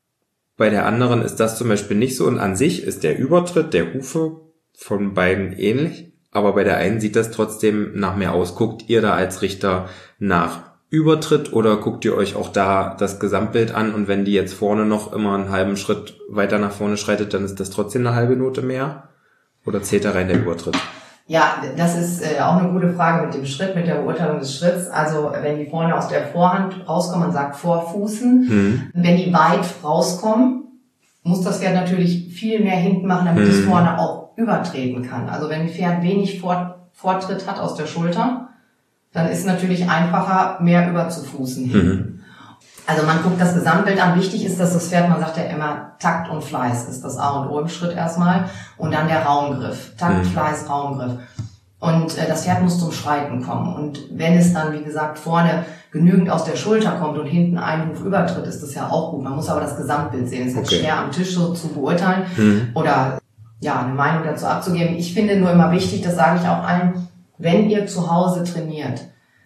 bei der anderen ist das zum Beispiel nicht so. Und an sich ist der Übertritt der Hufe von beiden ähnlich. Aber bei der einen sieht das trotzdem nach mehr aus. Guckt ihr da als Richter nach Übertritt oder guckt ihr euch auch da das Gesamtbild an und wenn die jetzt vorne noch immer einen halben Schritt weiter nach vorne schreitet, dann ist das trotzdem eine halbe Note mehr? Oder zählt da rein der Übertritt? Ja, das ist äh, auch eine gute Frage mit dem Schritt, mit der Beurteilung des Schritts. Also wenn die vorne aus der Vorhand rauskommen, man sagt Vorfußen, hm. wenn die weit rauskommen, muss das Pferd natürlich viel mehr hinten machen, damit hm. es vorne auch übertreten kann. Also wenn ein Pferd wenig Vor- Vortritt hat aus der Schulter, dann ist es natürlich einfacher, mehr überzufußen hin. Mhm. Also man guckt das Gesamtbild an. Wichtig ist, dass das Pferd, man sagt ja immer, Takt und Fleiß ist das A und O im Schritt erstmal. Und dann der Raumgriff. Takt, mhm. Fleiß, Raumgriff. Und äh, das Pferd muss zum Schreiten kommen. Und wenn es dann, wie gesagt, vorne genügend aus der Schulter kommt und hinten einen Huf übertritt, ist das ja auch gut. Man muss aber das Gesamtbild sehen. Es ist okay. schwer am Tisch so zu beurteilen mhm. oder ja eine Meinung dazu abzugeben. Ich finde nur immer wichtig, das sage ich auch allen, wenn ihr zu Hause trainiert,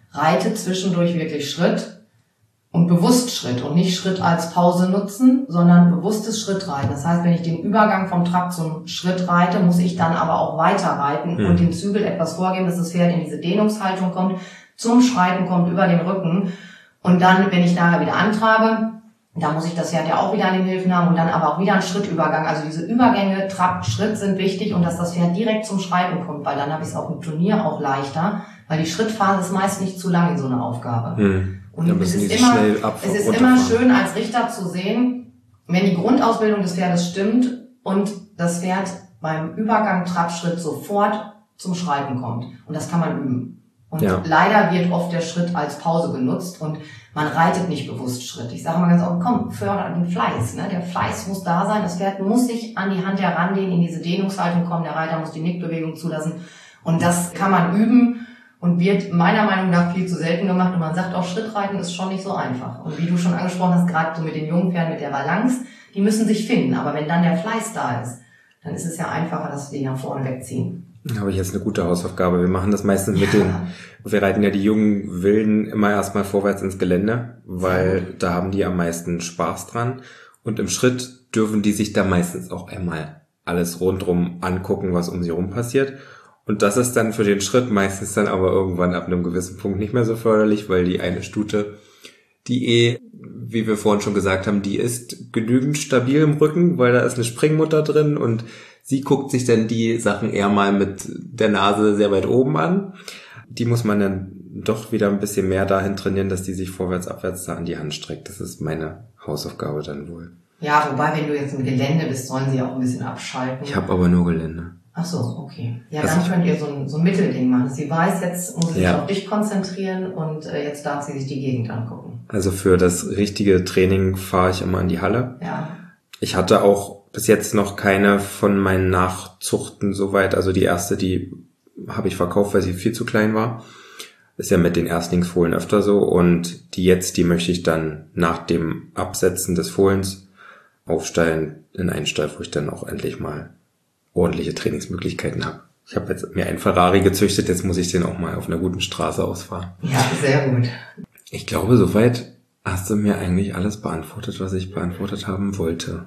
reite zwischendurch wirklich Schritt und bewusst Schritt und nicht Schritt als Pause nutzen, sondern bewusstes Schritt reiten. Das heißt, wenn ich den Übergang vom Trab zum Schritt reite, muss ich dann aber auch weiter reiten mhm. und dem Zügel etwas vorgeben, dass das Pferd in diese Dehnungshaltung kommt, zum Schreiten kommt, über den Rücken. Und dann, wenn ich nachher wieder antrabe, da muss ich das Pferd ja auch wieder an den Hilfen haben und dann aber auch wieder ein Schrittübergang. Also diese Übergänge, Trab, Schritt sind wichtig und dass das Pferd direkt zum Schreiten kommt, weil dann habe ich es auf dem Turnier auch leichter, weil die Schrittphase ist meist nicht zu lang in so einer Aufgabe. Mhm. Und es ist, immer, es ist immer schön als Richter zu sehen, wenn die Grundausbildung des Pferdes stimmt und das Pferd beim Übergang Trabschritt sofort zum Schreiten kommt. Und das kann man üben. Und ja. leider wird oft der Schritt als Pause genutzt und man reitet nicht bewusst Schritt. Ich sage mal ganz offen, komm, fördere den Fleiß. Ne? Der Fleiß muss da sein, das Pferd muss sich an die Hand herandehnen, in diese Dehnungshaltung kommen, der Reiter muss die Nickbewegung zulassen. Und das kann man üben. Und wird meiner Meinung nach viel zu selten gemacht. Und man sagt auch, Schrittreiten ist schon nicht so einfach. Und wie du schon angesprochen hast, gerade so mit den jungen Pferden, mit der Balance, die müssen sich finden. Aber wenn dann der Fleiß da ist, dann ist es ja einfacher, dass wir die nach vorne wegziehen. Da habe ich jetzt eine gute Hausaufgabe. Wir machen das meistens mit ja. den, wir reiten ja die jungen Wilden immer erstmal vorwärts ins Gelände, weil da haben die am meisten Spaß dran. Und im Schritt dürfen die sich da meistens auch einmal alles rundrum angucken, was um sie rum passiert. Und das ist dann für den Schritt meistens dann aber irgendwann ab einem gewissen Punkt nicht mehr so förderlich, weil die eine Stute, die eh, wie wir vorhin schon gesagt haben, die ist genügend stabil im Rücken, weil da ist eine Springmutter drin und sie guckt sich dann die Sachen eher mal mit der Nase sehr weit oben an. Die muss man dann doch wieder ein bisschen mehr dahin trainieren, dass die sich vorwärts, abwärts da an die Hand streckt. Das ist meine Hausaufgabe dann wohl. Ja, wobei, wenn du jetzt im Gelände bist, sollen sie auch ein bisschen abschalten. Ich habe aber nur Gelände. Ach so, okay. Ja, also dann könnt ihr so ein, so ein Mittelding machen. Sie weiß, jetzt muss sie ja. sich auf dich konzentrieren und äh, jetzt darf sie sich die Gegend angucken. Also für das richtige Training fahre ich immer in die Halle. Ja. Ich hatte auch bis jetzt noch keine von meinen Nachzuchten soweit. Also die erste, die habe ich verkauft, weil sie viel zu klein war. Ist ja mit den Erstlingsfohlen öfter so. Und die jetzt, die möchte ich dann nach dem Absetzen des Fohlens aufstellen in einen Stall, wo ich dann auch endlich mal ordentliche Trainingsmöglichkeiten habe. Ich habe jetzt mir einen Ferrari gezüchtet, jetzt muss ich den auch mal auf einer guten Straße ausfahren. Ja, sehr gut. Ich glaube, soweit hast du mir eigentlich alles beantwortet, was ich beantwortet haben wollte.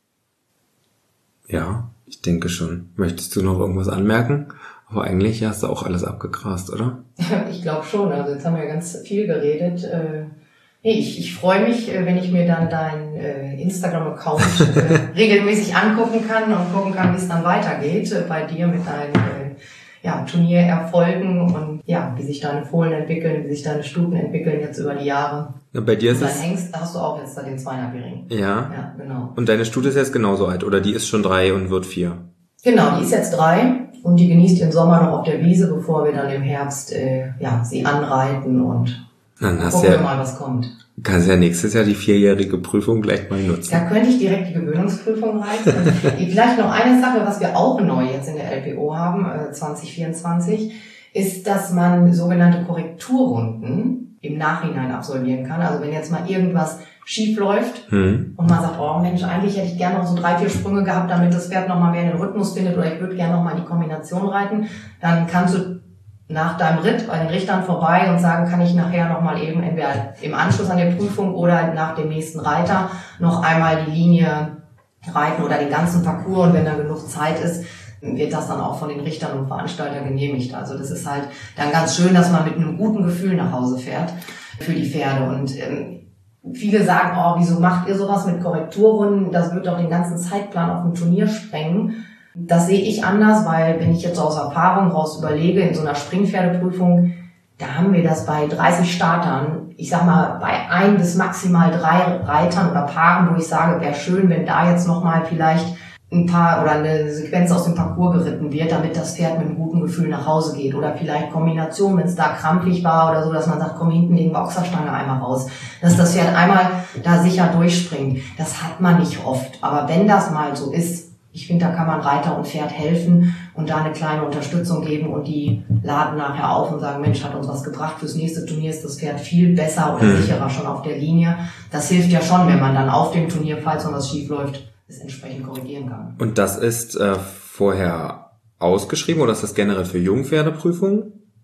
Ja, ich denke schon. Möchtest du noch irgendwas anmerken? Aber eigentlich hast du auch alles abgegrast, oder? Ich glaube schon. Also jetzt haben wir ganz viel geredet. Nee, ich, ich freue mich, wenn ich mir dann deinen äh, Instagram-Account äh, regelmäßig angucken kann und gucken kann, wie es dann weitergeht äh, bei dir mit deinen äh, ja, Turniererfolgen und ja, wie sich deine Fohlen entwickeln, wie sich deine Stuten entwickeln jetzt über die Jahre. Ja, bei dir ist und es... dein Hengst, da hast du auch jetzt da den Zweieinhalbjährigen. Ja. Ja, genau. Und deine Stute ist jetzt genauso alt, oder die ist schon drei und wird vier? Genau, die ist jetzt drei und die genießt den Sommer noch auf der Wiese, bevor wir dann im Herbst äh, ja sie anreiten und Dann hast gucken ja, wir mal, was kommt. Kannst ja nächstes Jahr die vierjährige Prüfung gleich mal nutzen. Da könnte ich direkt die Gewöhnungsprüfung reiten. Vielleicht noch eine Sache, was wir auch neu jetzt in der L P O haben, äh, zwanzig vierundzwanzig, ist, dass man sogenannte Korrekturrunden im Nachhinein absolvieren kann. Also wenn jetzt mal irgendwas schief läuft hm. und man sagt, oh Mensch, eigentlich hätte ich gerne noch so drei, vier Sprünge gehabt, damit das Pferd nochmal mehr den Rhythmus findet oder ich würde gerne nochmal die Kombination reiten, dann kannst du nach deinem Ritt bei den Richtern vorbei und sagen, kann ich nachher nochmal eben entweder im Anschluss an die Prüfung oder nach dem nächsten Reiter noch einmal die Linie reiten oder den ganzen Parcours und wenn dann genug Zeit ist, wird das dann auch von den Richtern und Veranstaltern genehmigt. Also das ist halt dann ganz schön, dass man mit einem guten Gefühl nach Hause fährt für die Pferde und ähm, viele sagen, oh, wieso macht ihr sowas mit Korrekturrunden? Das wird doch den ganzen Zeitplan auf dem Turnier sprengen. Das sehe ich anders, weil wenn ich jetzt aus Erfahrung raus überlege, in so einer Springpferdeprüfung, da haben wir das bei dreißig Startern, ich sag mal bei ein bis maximal drei Reitern oder Paaren, wo ich sage, wäre schön, wenn da jetzt nochmal vielleicht ein paar oder eine Sequenz aus dem Parcours geritten wird, damit das Pferd mit einem guten Gefühl nach Hause geht. Oder vielleicht Kombination, wenn es da krampfig war oder so, dass man sagt, komm, hinten legen wir Ochserstange einmal raus. Dass das Pferd einmal da sicher durchspringt. Das hat man nicht oft. Aber wenn das mal so ist, ich finde, da kann man Reiter und Pferd helfen und da eine kleine Unterstützung geben und die laden nachher auf und sagen, Mensch, hat uns was gebracht, fürs nächste Turnier ist das Pferd viel besser oder sicherer schon auf der Linie. Das hilft ja schon, wenn man dann auf dem Turnier, falls noch was schief läuft, es entsprechend korrigieren kann. Und das ist äh, vorher ausgeschrieben oder ist das generell für Jungpferdeprüfungen?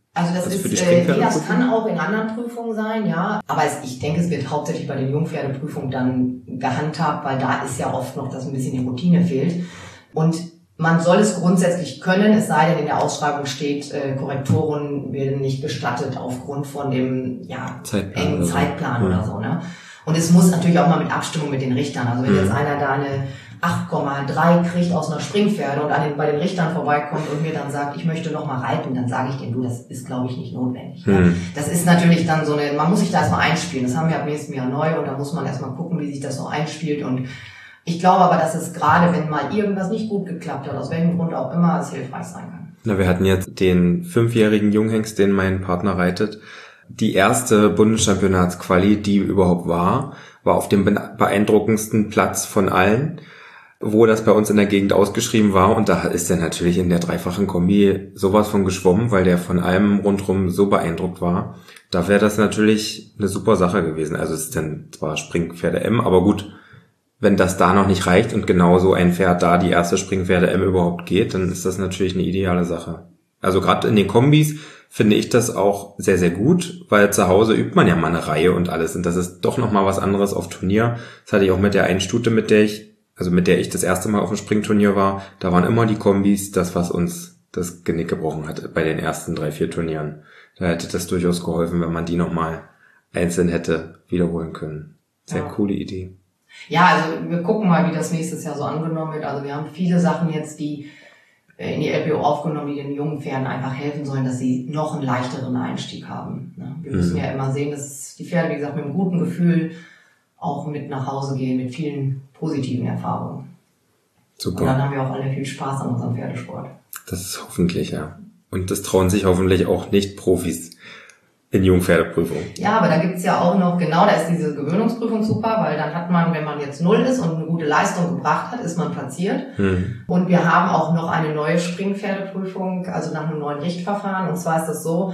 Also das, Also ist, äh, nee, das kann auch in anderen Prüfungen sein, ja. Aber es, ich denke, es wird hauptsächlich bei den Jungpferdeprüfungen dann gehandhabt, weil da ist ja oft noch, dass ein bisschen die Routine fehlt. Und man soll es grundsätzlich können, es sei denn, in der Ausschreibung steht, äh, Korrekturen werden nicht gestattet aufgrund von dem ja, Zeitplan engen oder so. Zeitplan Ja. oder so. Ne? Und es muss natürlich auch mal mit Abstimmung mit den Richtern. Also wenn Mhm. jetzt einer da eine acht Komma drei kriegt aus einer Springpferde und an den, bei den Richtern vorbeikommt und mir dann sagt, ich möchte noch mal reiten, dann sage ich dem, du, das ist, glaube ich, nicht notwendig. Mhm. Ne? Das ist natürlich dann so eine, man muss sich da erstmal einspielen. Das haben wir ab nächstem Jahr neu und da muss man erstmal gucken, wie sich das so einspielt. Und ich glaube aber, dass es gerade, wenn mal irgendwas nicht gut geklappt hat, aus welchem Grund auch immer, es hilfreich sein kann. Na, wir hatten jetzt den fünfjährigen Junghengst, den mein Partner reitet. Die erste Bundeschampionatsquali, die überhaupt war, war auf dem beeindruckendsten Platz von allen, wo das bei uns in der Gegend ausgeschrieben war. Und da ist er natürlich in der dreifachen Kombi sowas von geschwommen, weil der von allem rundherum so beeindruckt war. Da wäre das natürlich eine super Sache gewesen. Also es ist dann zwar Springpferde M, aber gut, wenn das da noch nicht reicht und genauso ein Pferd da die erste Springpferde M überhaupt geht, dann ist das natürlich eine ideale Sache. Also gerade in den Kombis finde ich das auch sehr, sehr gut, weil zu Hause übt man ja mal eine Reihe und alles. Und das ist doch nochmal was anderes auf Turnier. Das hatte ich auch mit der einen Stute, mit der ich, also mit der ich das erste Mal auf dem Springturnier war. Da waren immer die Kombis das, was uns das Genick gebrochen hat bei den ersten drei, vier Turnieren. Da hätte das durchaus geholfen, wenn man die nochmal einzeln hätte wiederholen können. Sehr Ja. coole Idee. Ja, also wir gucken mal, wie das nächstes Jahr so angenommen wird. Also wir haben viele Sachen jetzt, die äh, in die L P O aufgenommen, die den jungen Pferden einfach helfen sollen, dass sie noch einen leichteren Einstieg haben. Ne? Wir müssen Mhm. ja immer sehen, dass die Pferde, wie gesagt, mit einem guten Gefühl auch mit nach Hause gehen, mit vielen positiven Erfahrungen. Super. Und dann haben wir auch alle viel Spaß an unserem Pferdesport. Das ist hoffentlich, ja. Und das trauen sich hoffentlich auch nicht Profis in Jungpferdeprüfungen. Ja, aber da gibt's ja auch noch, genau, da ist diese Gewöhnungsprüfung super, weil dann hat man, wenn man jetzt null ist und eine gute Leistung gebracht hat, ist man platziert. Hm. Und wir haben auch noch eine neue Springpferdeprüfung, also nach einem neuen Richtverfahren. Und zwar ist das so,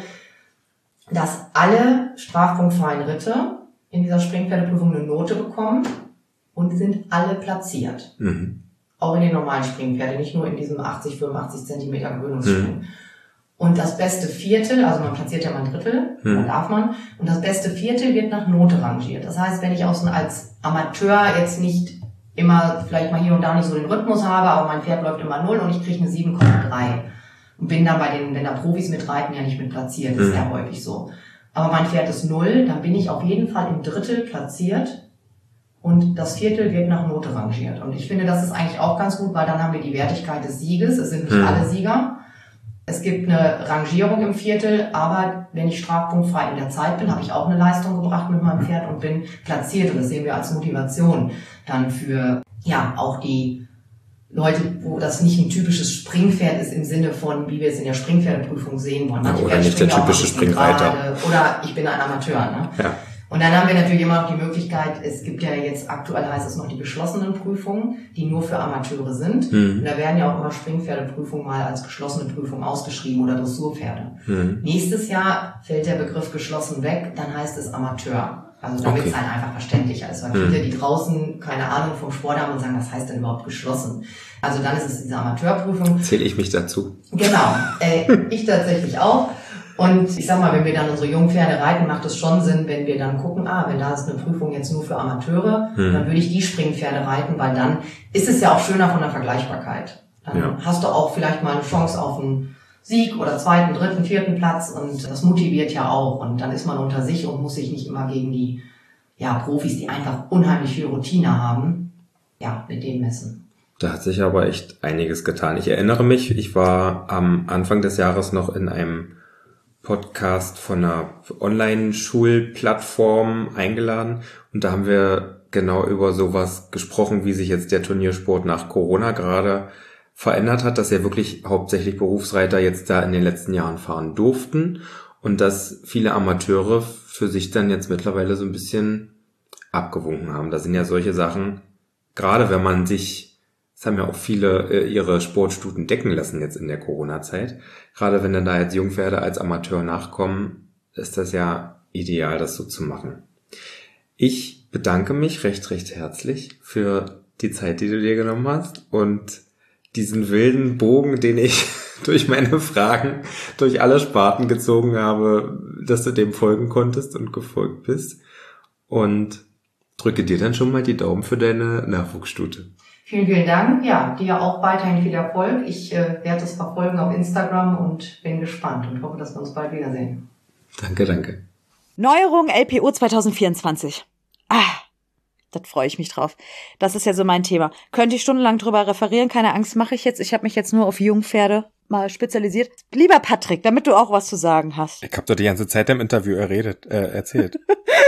dass alle strafpunktfreien Ritte in dieser Springpferdeprüfung eine Note bekommen und sind alle platziert. Mhm. Auch in den normalen Springpferde, nicht nur in diesem achtzig, fünfundachtzig Zentimeter Gewöhnungsspringen. Mhm. Und das beste Viertel, also man platziert ja mal ein Drittel, Mhm. da darf man, und das beste Viertel wird nach Note rangiert. Das heißt, wenn ich aus, als Amateur jetzt nicht immer, vielleicht mal hier und da nicht so den Rhythmus habe, aber mein Pferd läuft immer null und ich kriege eine sieben Komma drei. Und bin dann bei den, wenn da Profis mitreiten, ja nicht mit platziert, ist Mhm. sehr häufig so. Aber mein Pferd ist null, dann bin ich auf jeden Fall im Drittel platziert und das Viertel wird nach Note rangiert. Und ich finde, das ist eigentlich auch ganz gut, weil dann haben wir die Wertigkeit des Sieges. Es sind nicht Mhm. alle Sieger. Es gibt eine Rangierung im Viertel, aber wenn ich strafpunktfrei in der Zeit bin, habe ich auch eine Leistung gebracht mit meinem Pferd und bin platziert. Und das sehen wir als Motivation dann für, ja, auch die Leute, wo das nicht ein typisches Springpferd ist im Sinne von, wie wir es in der Springpferdeprüfung sehen wollen. Manche Oder Pferde nicht der springen auch mal typische ein bisschen Springreiter. gerade. Oder ich bin ein Amateur, ne? Ja. Und dann haben wir natürlich immer noch die Möglichkeit, es gibt ja jetzt, aktuell heißt es noch die geschlossenen Prüfungen, die nur für Amateure sind. Mhm. Und da werden ja auch immer Springpferdeprüfungen mal als geschlossene Prüfung ausgeschrieben oder Dressurpferde. Mhm. Nächstes Jahr fällt der Begriff geschlossen weg, dann heißt es Amateur. Also damit Okay. es halt einfach verständlicher ist, weil Mhm. viele, die draußen keine Ahnung vom Sport haben und sagen, was heißt denn überhaupt geschlossen? Also dann ist es diese Amateurprüfung. Zähle ich mich dazu. Genau, äh, ich tatsächlich auch. Und ich sag mal, wenn wir dann unsere Jungpferde reiten, macht es schon Sinn, wenn wir dann gucken, ah, wenn da ist eine Prüfung jetzt nur für Amateure, Hm. dann würde ich die Springpferde reiten, weil dann ist es ja auch schöner von der Vergleichbarkeit. Dann Ja. hast du auch vielleicht mal eine Chance auf einen Sieg oder zweiten, dritten, vierten Platz und das motiviert ja auch. Und dann ist man unter sich und muss sich nicht immer gegen die ja, Profis, die einfach unheimlich viel Routine haben, ja, mit denen messen. Da hat sich aber echt einiges getan. Ich erinnere mich, ich war am Anfang des Jahres noch in einem Podcast von einer Online-Schulplattform eingeladen und da haben wir genau über sowas gesprochen, wie sich jetzt der Turniersport nach Corona gerade verändert hat, dass ja wirklich hauptsächlich Berufsreiter jetzt da in den letzten Jahren fahren durften und dass viele Amateure für sich dann jetzt mittlerweile so ein bisschen abgewunken haben. Da sind ja solche Sachen, gerade wenn man sich, das haben ja auch viele äh, ihre Sportstuten decken lassen jetzt in der Corona-Zeit. Gerade wenn dann da jetzt Jungpferde als Amateur nachkommen, ist das ja ideal, das so zu machen. Ich bedanke mich recht, recht herzlich für die Zeit, die du dir genommen hast und diesen wilden Bogen, den ich durch meine Fragen durch alle Sparten gezogen habe, dass du dem folgen konntest und gefolgt bist. Und drücke dir dann schon mal die Daumen für deine Nachwuchsstute. Vielen, vielen Dank. Ja, dir auch weiterhin viel Erfolg. Ich äh, werde es verfolgen auf Instagram und bin gespannt und hoffe, dass wir uns bald wiedersehen. Danke, danke. Neuerung L P O zwanzig vierundzwanzig. Ah, das freue ich mich drauf. Das ist ja so mein Thema. Könnte ich stundenlang drüber referieren, keine Angst, mache ich jetzt. Ich habe mich jetzt nur auf Jungpferde mal spezialisiert. Lieber Patrick, damit du auch was zu sagen hast. Ich habe doch die ganze Zeit im Interview erredet, äh, erzählt.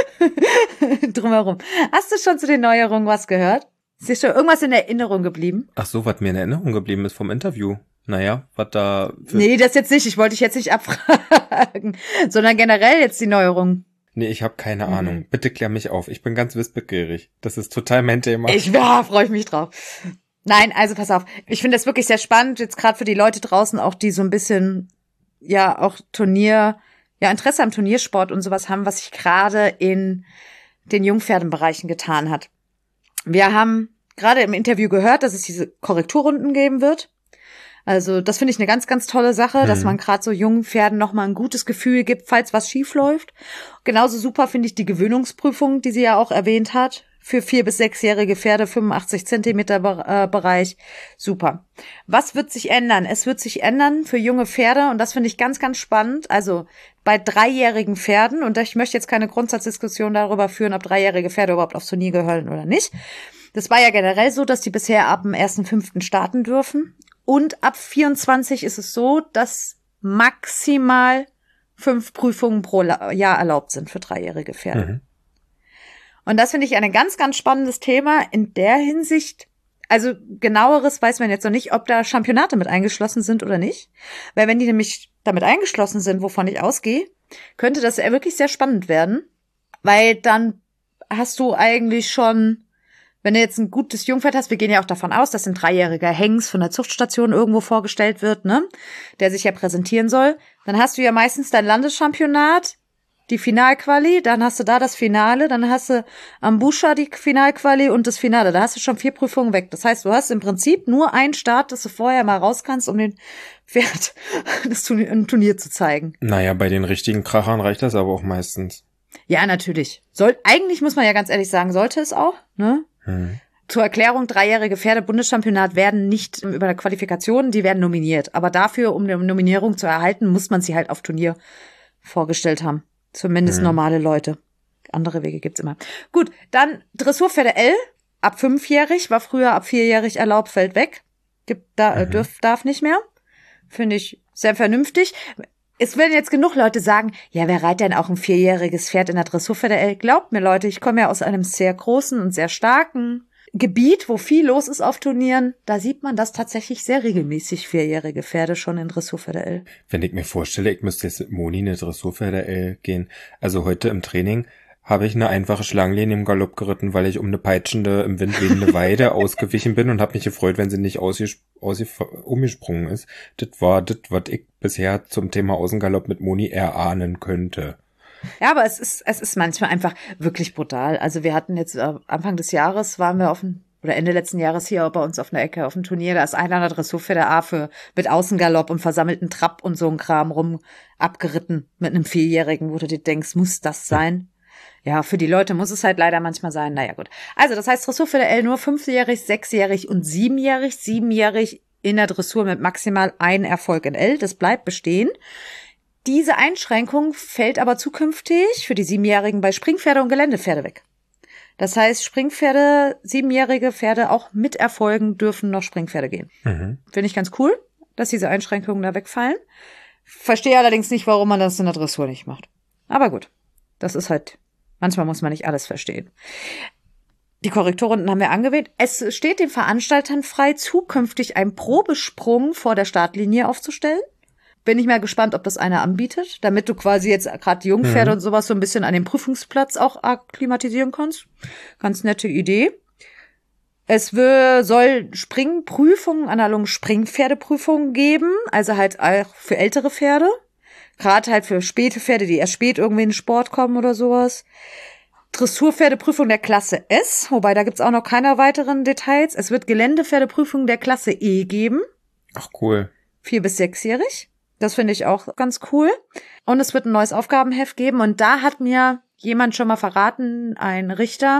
Drumherum. Hast du schon zu den Neuerungen was gehört? Ist dir schon irgendwas in Erinnerung geblieben? Ach so, was mir in Erinnerung geblieben ist vom Interview. Naja, was da... Für Nee, das jetzt nicht. Ich wollte dich jetzt nicht abfragen, sondern generell jetzt die Neuerungen. Nee, ich habe keine Mhm. Ahnung. Bitte klär mich auf. Ich bin ganz wissbegierig. Das ist total mein Thema. Ich, ja, freue ich mich drauf. Nein, also pass auf. Ich finde das wirklich sehr spannend, jetzt gerade für die Leute draußen auch, die so ein bisschen, ja, auch Turnier, ja, Interesse am Turniersport und sowas haben, was sich gerade in den Jungpferdenbereichen getan hat. Wir haben gerade im Interview gehört, dass es diese Korrekturrunden geben wird. Also das finde ich eine ganz, ganz tolle Sache, Mhm. dass man gerade so jungen Pferden nochmal ein gutes Gefühl gibt, falls was schief läuft. Genauso super finde ich die Gewöhnungsprüfung, die sie ja auch erwähnt hat, für vier- bis sechsjährige Pferde, fünfundachtzig Zentimeter Be- äh, Bereich. Super. Was wird sich ändern? Es wird sich ändern für junge Pferde und das finde ich ganz, ganz spannend. Also bei dreijährigen Pferden, und ich möchte jetzt keine Grundsatzdiskussion darüber führen, ob dreijährige Pferde überhaupt aufs Turnier gehören oder nicht. Das war ja generell so, dass die bisher ab dem ersten fünften starten dürfen. Und ab vierundzwanzig ist es so, dass maximal fünf Prüfungen pro La- Jahr erlaubt sind für dreijährige Pferde. Mhm. Und das finde ich ein ganz, ganz spannendes Thema in der Hinsicht. Also genaueres weiß man jetzt noch nicht, ob da Championate mit eingeschlossen sind oder nicht. Weil wenn die nämlich damit eingeschlossen sind, wovon ich ausgehe, könnte das ja wirklich sehr spannend werden. Weil dann hast du eigentlich schon, wenn du jetzt ein gutes Jungpferd hast, wir gehen ja auch davon aus, dass ein dreijähriger Hengst von der Zuchtstation irgendwo vorgestellt wird, ne, der sich ja präsentieren soll, dann hast du ja meistens dein Landeschampionat, die Finalquali, dann hast du da das Finale, dann hast du am Buscha die Finalquali und das Finale. Da hast du schon vier Prüfungen weg. Das heißt, du hast im Prinzip nur einen Start, dass du vorher mal raus kannst, um den Pferd das Turnier, ein Turnier zu zeigen. Naja, bei den richtigen Krachern reicht das aber auch meistens. Ja, natürlich. Soll, eigentlich muss man ja ganz ehrlich sagen, sollte es auch, ne? Hm. Zur Erklärung, dreijährige Pferde Bundeschampionat werden nicht über der Qualifikation, die werden nominiert. Aber dafür, um eine Nominierung zu erhalten, muss man sie halt auf Turnier vorgestellt haben. Zumindest Mhm. normale Leute. Andere Wege gibt's immer. Gut, dann Dressurpferde L, ab fünfjährig, war früher ab vierjährig erlaubt, fällt weg. Gibt, da, Mhm. äh, dürf, darf nicht mehr. Finde ich sehr vernünftig. Es werden jetzt genug Leute sagen, ja, wer reitet denn auch ein vierjähriges Pferd in der Dressurpferde L? Glaubt mir, Leute, ich komme ja aus einem sehr großen und sehr starken Gebiet, wo viel los ist auf Turnieren. Da sieht man das tatsächlich sehr regelmäßig, vierjährige Pferde schon in Dressurpferde L. Wenn ich mir vorstelle, ich müsste jetzt mit Moni eine Dressurpferde L gehen. Also heute im Training habe ich eine einfache Schlangenlinie im Galopp geritten, weil ich um eine peitschende, im Wind wehende Weide ausgewichen bin und habe mich gefreut, wenn sie nicht ausges- ausgef- umgesprungen ist. Das war das, was ich bisher zum Thema Außengalopp mit Moni erahnen könnte. Ja, aber es ist, es ist manchmal einfach wirklich brutal. Also wir hatten jetzt äh, Anfang des Jahres waren wir auf dem, oder Ende letzten Jahres hier bei uns auf einer Ecke auf dem Turnier, da ist einer an der Dressurpferde A für mit Außengalopp und versammelten Trab und so ein Kram rum abgeritten mit einem Vierjährigen, wo du dir denkst, muss das sein? Ja, für die Leute muss es halt leider manchmal sein. Naja, gut. Also das heißt Dressurpferde L nur fünfjährig, sechsjährig und siebenjährig. Siebenjährig in der Dressur mit maximal ein Erfolg in L. Das bleibt bestehen. Diese Einschränkung fällt aber zukünftig für die Siebenjährigen bei Springpferde und Geländepferde weg. Das heißt, Springpferde, siebenjährige Pferde auch mit Erfolgen dürfen noch Springpferde gehen. Mhm. Finde ich ganz cool, dass diese Einschränkungen da wegfallen. Verstehe allerdings nicht, warum man das in der Dressur nicht macht. Aber gut, das ist halt, manchmal muss man nicht alles verstehen. Die Korrekturrunden haben wir angewählt. Es steht den Veranstaltern frei, zukünftig einen Probesprung vor der Startlinie aufzustellen. Bin ich mal gespannt, ob das einer anbietet, damit du quasi jetzt gerade die Jungpferde Mhm. und sowas so ein bisschen an dem Prüfungsplatz auch akklimatisieren kannst. Ganz nette Idee. Es will, soll Springprüfungen, analog Springpferdeprüfungen geben, also halt auch für ältere Pferde. Gerade halt für späte Pferde, die erst spät irgendwie in den Sport kommen oder sowas. Dressurpferdeprüfung der Klasse S, wobei da gibt's auch noch keine weiteren Details. Es wird Geländepferdeprüfung der Klasse E geben. Ach cool. vier- bis sechsjährig. Das finde ich auch ganz cool. Und es wird ein neues Aufgabenheft geben. Und da hat mir jemand schon mal verraten, ein Richter,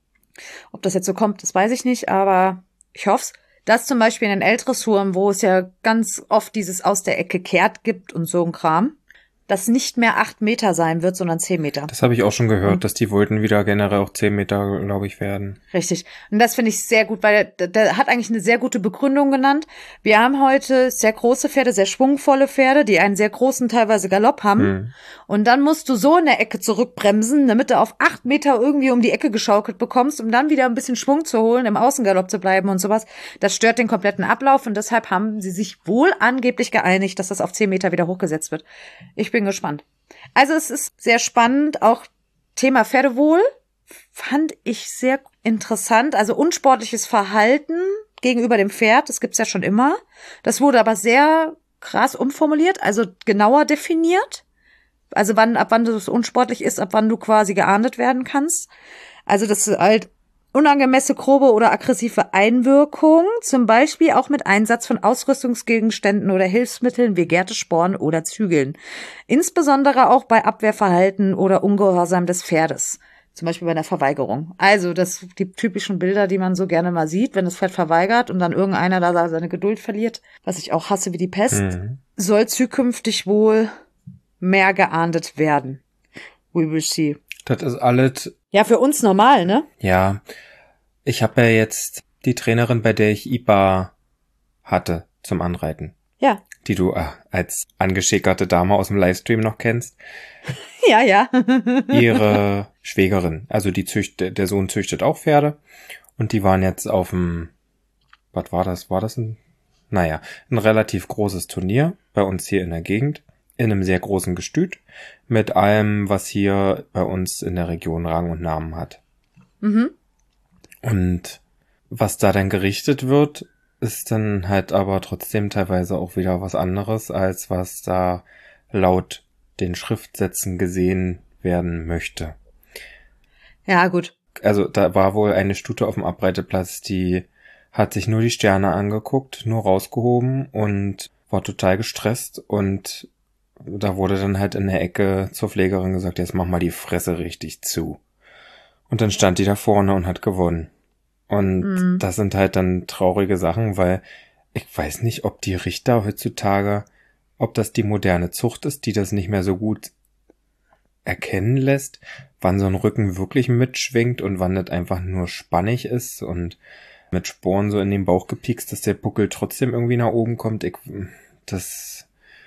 ob das jetzt so kommt, das weiß ich nicht, aber ich hoff's, dass zum Beispiel in den L-Dressuren, wo es ja ganz oft dieses aus der Ecke kehrt gibt und so ein Kram, das nicht mehr acht Meter sein wird, sondern zehn Meter. Das habe ich auch schon gehört, Und dass die wollten wieder generell auch zehn Meter, glaube ich, werden. Richtig. Und das finde ich sehr gut, weil der, der hat eigentlich eine sehr gute Begründung genannt. Wir haben heute sehr große Pferde, sehr schwungvolle Pferde, die einen sehr großen teilweise Galopp haben. Hm. Und dann musst du so in der Ecke zurückbremsen, damit du auf acht Meter irgendwie um die Ecke geschaukelt bekommst, um dann wieder ein bisschen Schwung zu holen, im Außengalopp zu bleiben und sowas. Das stört den kompletten Ablauf und deshalb haben sie sich wohl angeblich geeinigt, dass das auf zehn Meter wieder hochgesetzt wird. Ich bin gespannt. Also es ist sehr spannend, auch Thema Pferdewohl fand ich sehr interessant. Also unsportliches Verhalten gegenüber dem Pferd, das gibt's ja schon immer. Das wurde aber sehr krass umformuliert, also genauer definiert. Also wann, ab wann das unsportlich ist, ab wann du quasi geahndet werden kannst. Also das ist halt unangemessene, grobe oder aggressive Einwirkung, zum Beispiel auch mit Einsatz von Ausrüstungsgegenständen oder Hilfsmitteln wie Gärtesporen oder Zügeln. Insbesondere auch bei Abwehrverhalten oder Ungehorsam des Pferdes. Zum Beispiel bei einer Verweigerung. Also das die typischen Bilder, die man so gerne mal sieht, wenn das Pferd verweigert und dann irgendeiner da seine Geduld verliert, was ich auch hasse wie die Pest, Mhm. soll zukünftig wohl mehr geahndet werden. We will see. Das ist alles, Ja, für uns normal, ne? ja. Ich habe ja jetzt die Trainerin, bei der ich I B A hatte zum Anreiten, Ja. die du äh, als angeschickerte Dame aus dem Livestream noch kennst. Ja, ja. Ihre Schwägerin, also die züchtet, der Sohn züchtet auch Pferde und die waren jetzt auf dem, was war das, war das ein, naja, ein relativ großes Turnier bei uns hier in der Gegend, in einem sehr großen Gestüt, mit allem, was hier bei uns in der Region Rang und Namen hat. Mhm. Und was da dann gerichtet wird, ist dann halt aber trotzdem teilweise auch wieder was anderes, als was da laut den Schriftsätzen gesehen werden möchte. Ja, gut. Also da war wohl eine Stute auf dem Abreiteplatz, die hat sich nur die Sterne angeguckt, nur rausgehoben und war total gestresst und da wurde dann halt in der Ecke zur Pflegerin gesagt, jetzt mach mal die Fresse richtig zu. Und dann stand die da vorne und hat gewonnen. Und Mhm. das sind halt dann traurige Sachen, weil ich weiß nicht, ob die Richter heutzutage, ob das die moderne Zucht ist, die das nicht mehr so gut erkennen lässt, wann so ein Rücken wirklich mitschwingt und wann das einfach nur spannig ist und mit Sporen so in den Bauch gepiekst, dass der Buckel trotzdem irgendwie nach oben kommt. Ich, das,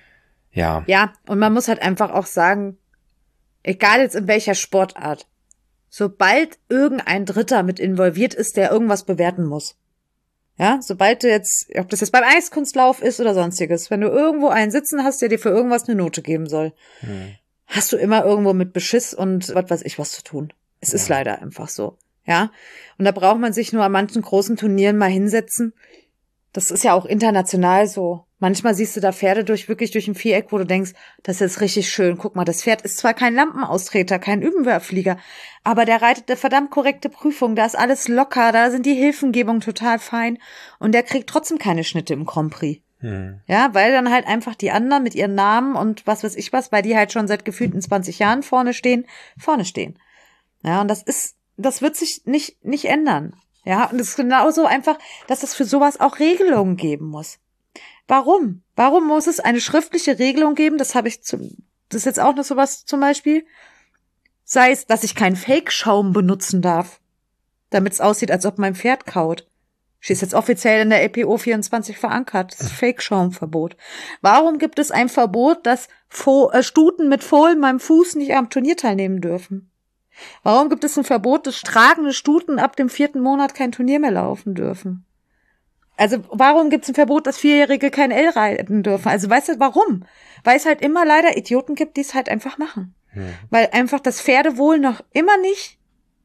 ja. Ja, und man muss halt einfach auch sagen, egal jetzt in welcher Sportart, sobald irgendein Dritter mit involviert ist, der irgendwas bewerten muss. Ja, sobald du jetzt, ob das jetzt beim Eiskunstlauf ist oder sonstiges, wenn du irgendwo einen sitzen hast, der dir für irgendwas eine Note geben soll, Hm. hast du immer irgendwo mit Beschiss und was weiß ich was zu tun. Es ist Ja. leider einfach so. Ja, und da braucht man sich nur an manchen großen Turnieren mal hinsetzen. Das ist ja auch international so. Manchmal siehst du da Pferde durch, wirklich durch ein Viereck, wo du denkst, das ist jetzt richtig schön. Guck mal, das Pferd ist zwar kein Lampenaustreter, kein Übenwerfflieger, aber der reitet eine verdammt korrekte Prüfung. Da ist alles locker, da sind die Hilfengebungen total fein und der kriegt trotzdem keine Schnitte im Grand Prix. Hm. Ja, weil dann halt einfach die anderen mit ihren Namen und was weiß ich was, weil die halt schon seit gefühlten zwanzig Jahren vorne stehen, vorne stehen. Ja, und das ist, das wird sich nicht, nicht ändern. Ja, und es ist genauso einfach, dass es für sowas auch Regelungen geben muss. Warum? Warum muss es eine schriftliche Regelung geben? Das habe ich zum, das ist jetzt auch noch sowas zum Beispiel. Sei es, dass ich keinen Fake-Schaum benutzen darf, damit es aussieht, als ob mein Pferd kaut. Steht jetzt offiziell in der L P O vierundzwanzig verankert. Das ist Fake-Schaumverbot. Warum gibt es ein Verbot, dass Fo- äh, Stuten mit Fohlen meinem Fuß nicht am Turnier teilnehmen dürfen? Warum gibt es ein Verbot, dass tragende Stuten ab dem vierten Monat kein Turnier mehr laufen dürfen? Also warum gibt es ein Verbot, dass Vierjährige kein L reiten dürfen? Also weißt du, warum? Weil es halt immer leider Idioten gibt, die es halt einfach machen. Hm. Weil einfach das Pferdewohl noch immer nicht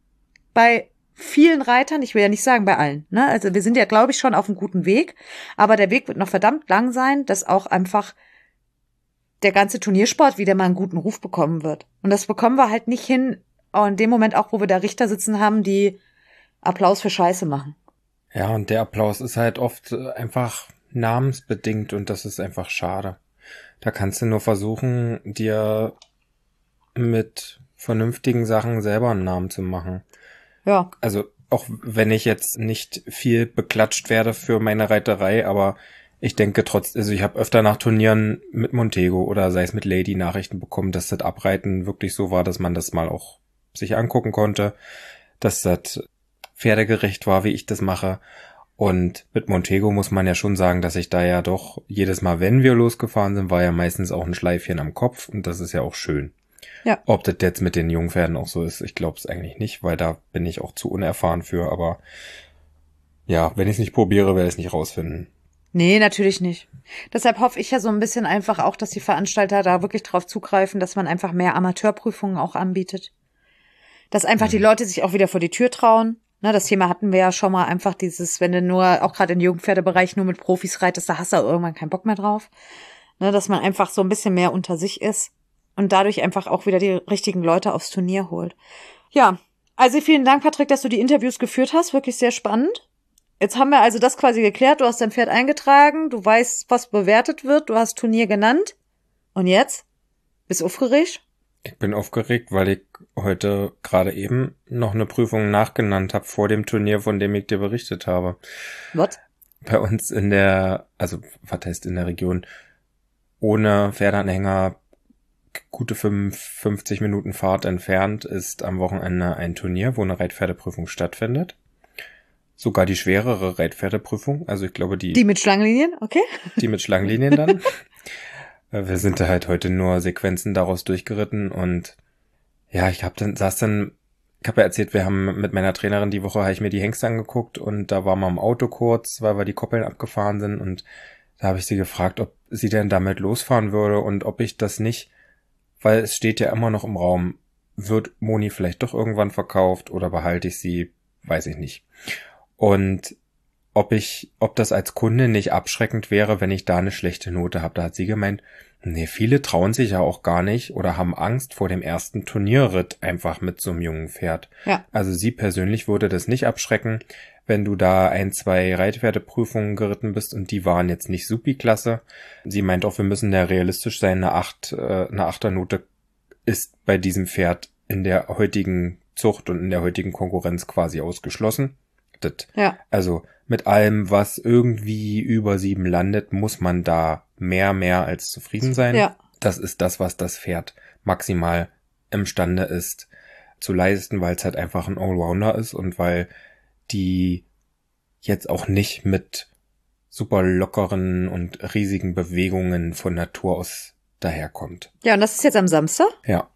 bei vielen Reitern, ich will ja nicht sagen bei allen, ne? Also wir sind ja, glaube ich, schon auf einem guten Weg, aber der Weg wird noch verdammt lang sein, dass auch einfach der ganze Turniersport wieder mal einen guten Ruf bekommen wird. Und das bekommen wir halt nicht hin, auch in dem Moment auch, wo wir da Richter sitzen haben, die Applaus für Scheiße machen. Ja, und der Applaus ist halt oft äh, einfach namensbedingt und das ist einfach schade. Da kannst du nur versuchen, dir mit vernünftigen Sachen selber einen Namen zu machen. Ja. Also auch wenn ich jetzt nicht viel beklatscht werde für meine Reiterei, aber ich denke trotzdem, also ich habe öfter nach Turnieren mit Montego oder sei es mit Lady Nachrichten bekommen, dass das Abreiten wirklich so war, dass man das mal auch sich angucken konnte, dass das pferdegerecht war, wie ich das mache. Und mit Montego muss man ja schon sagen, dass ich da ja doch jedes Mal, wenn wir losgefahren sind, war ja meistens auch ein Schleifchen am Kopf und das ist ja auch schön. Ja. Ob das jetzt mit den Jungpferden auch so ist, ich glaube es eigentlich nicht, weil da bin ich auch zu unerfahren für, aber ja, wenn ich es nicht probiere, werde ich es nicht rausfinden. Nee, natürlich nicht. Deshalb hoffe ich ja so ein bisschen einfach auch, dass die Veranstalter da wirklich drauf zugreifen, dass man einfach mehr Amateurprüfungen auch anbietet. Dass einfach mhm. die Leute sich auch wieder vor die Tür trauen. Ne, das Thema hatten wir ja schon mal, einfach dieses, wenn du nur, auch gerade im Jugendpferdebereich, nur mit Profis reitest, da hast du irgendwann keinen Bock mehr drauf. Ne, dass man einfach so ein bisschen mehr unter sich ist und dadurch einfach auch wieder die richtigen Leute aufs Turnier holt. Ja, also vielen Dank, Patrick, dass du die Interviews geführt hast. Wirklich sehr spannend. Jetzt haben wir also das quasi geklärt. Du hast dein Pferd eingetragen, du weißt, was bewertet wird, du hast Turnier genannt. Und jetzt? Bist du aufgeregt? Ich bin aufgeregt, weil ich heute gerade eben noch eine Prüfung nachgenannt habe vor dem Turnier, von dem ich dir berichtet habe. Was? Bei uns in der, also was heißt in der Region, ohne Pferdeanhänger gute fünfzig Minuten Fahrt entfernt ist am Wochenende ein Turnier, wo eine Reitpferdeprüfung stattfindet. Sogar die schwerere Reitpferdeprüfung, also ich glaube die... Die mit Schlangenlinien, okay. Die mit Schlangenlinien dann. Wir sind da halt heute nur Sequenzen daraus durchgeritten und ja, ich hab dann, saß dann, ich habe ja erzählt, wir haben mit meiner Trainerin die Woche, habe ich mir die Hengste angeguckt und da war mal im Auto kurz, weil wir die Koppeln abgefahren sind und da habe ich sie gefragt, ob sie denn damit losfahren würde und ob ich das nicht, weil es steht ja immer noch im Raum, wird Moni vielleicht doch irgendwann verkauft oder behalte ich sie, weiß ich nicht. Und ob ich, ob das als Kunde nicht abschreckend wäre, wenn ich da eine schlechte Note habe. Da hat sie gemeint, nee, viele trauen sich ja auch gar nicht oder haben Angst vor dem ersten Turnierritt einfach mit so einem jungen Pferd. Ja. Also sie persönlich würde das nicht abschrecken, wenn du da ein, zwei Reitpferdeprüfungen geritten bist und die waren jetzt nicht supi-klasse. Sie meint auch, wir müssen da realistisch sein, eine acht, äh, eine Achternote ist bei diesem Pferd in der heutigen Zucht und in der heutigen Konkurrenz quasi ausgeschlossen. Das, ja. Also mit allem, was irgendwie über sieben landet, muss man da mehr, mehr als zufrieden sein. Ja. Das ist das, was das Pferd maximal imstande ist zu leisten, weil es halt einfach ein Allrounder ist und weil die jetzt auch nicht mit super lockeren und riesigen Bewegungen von Natur aus daherkommt. Ja, und das ist jetzt am Samstag? Ja.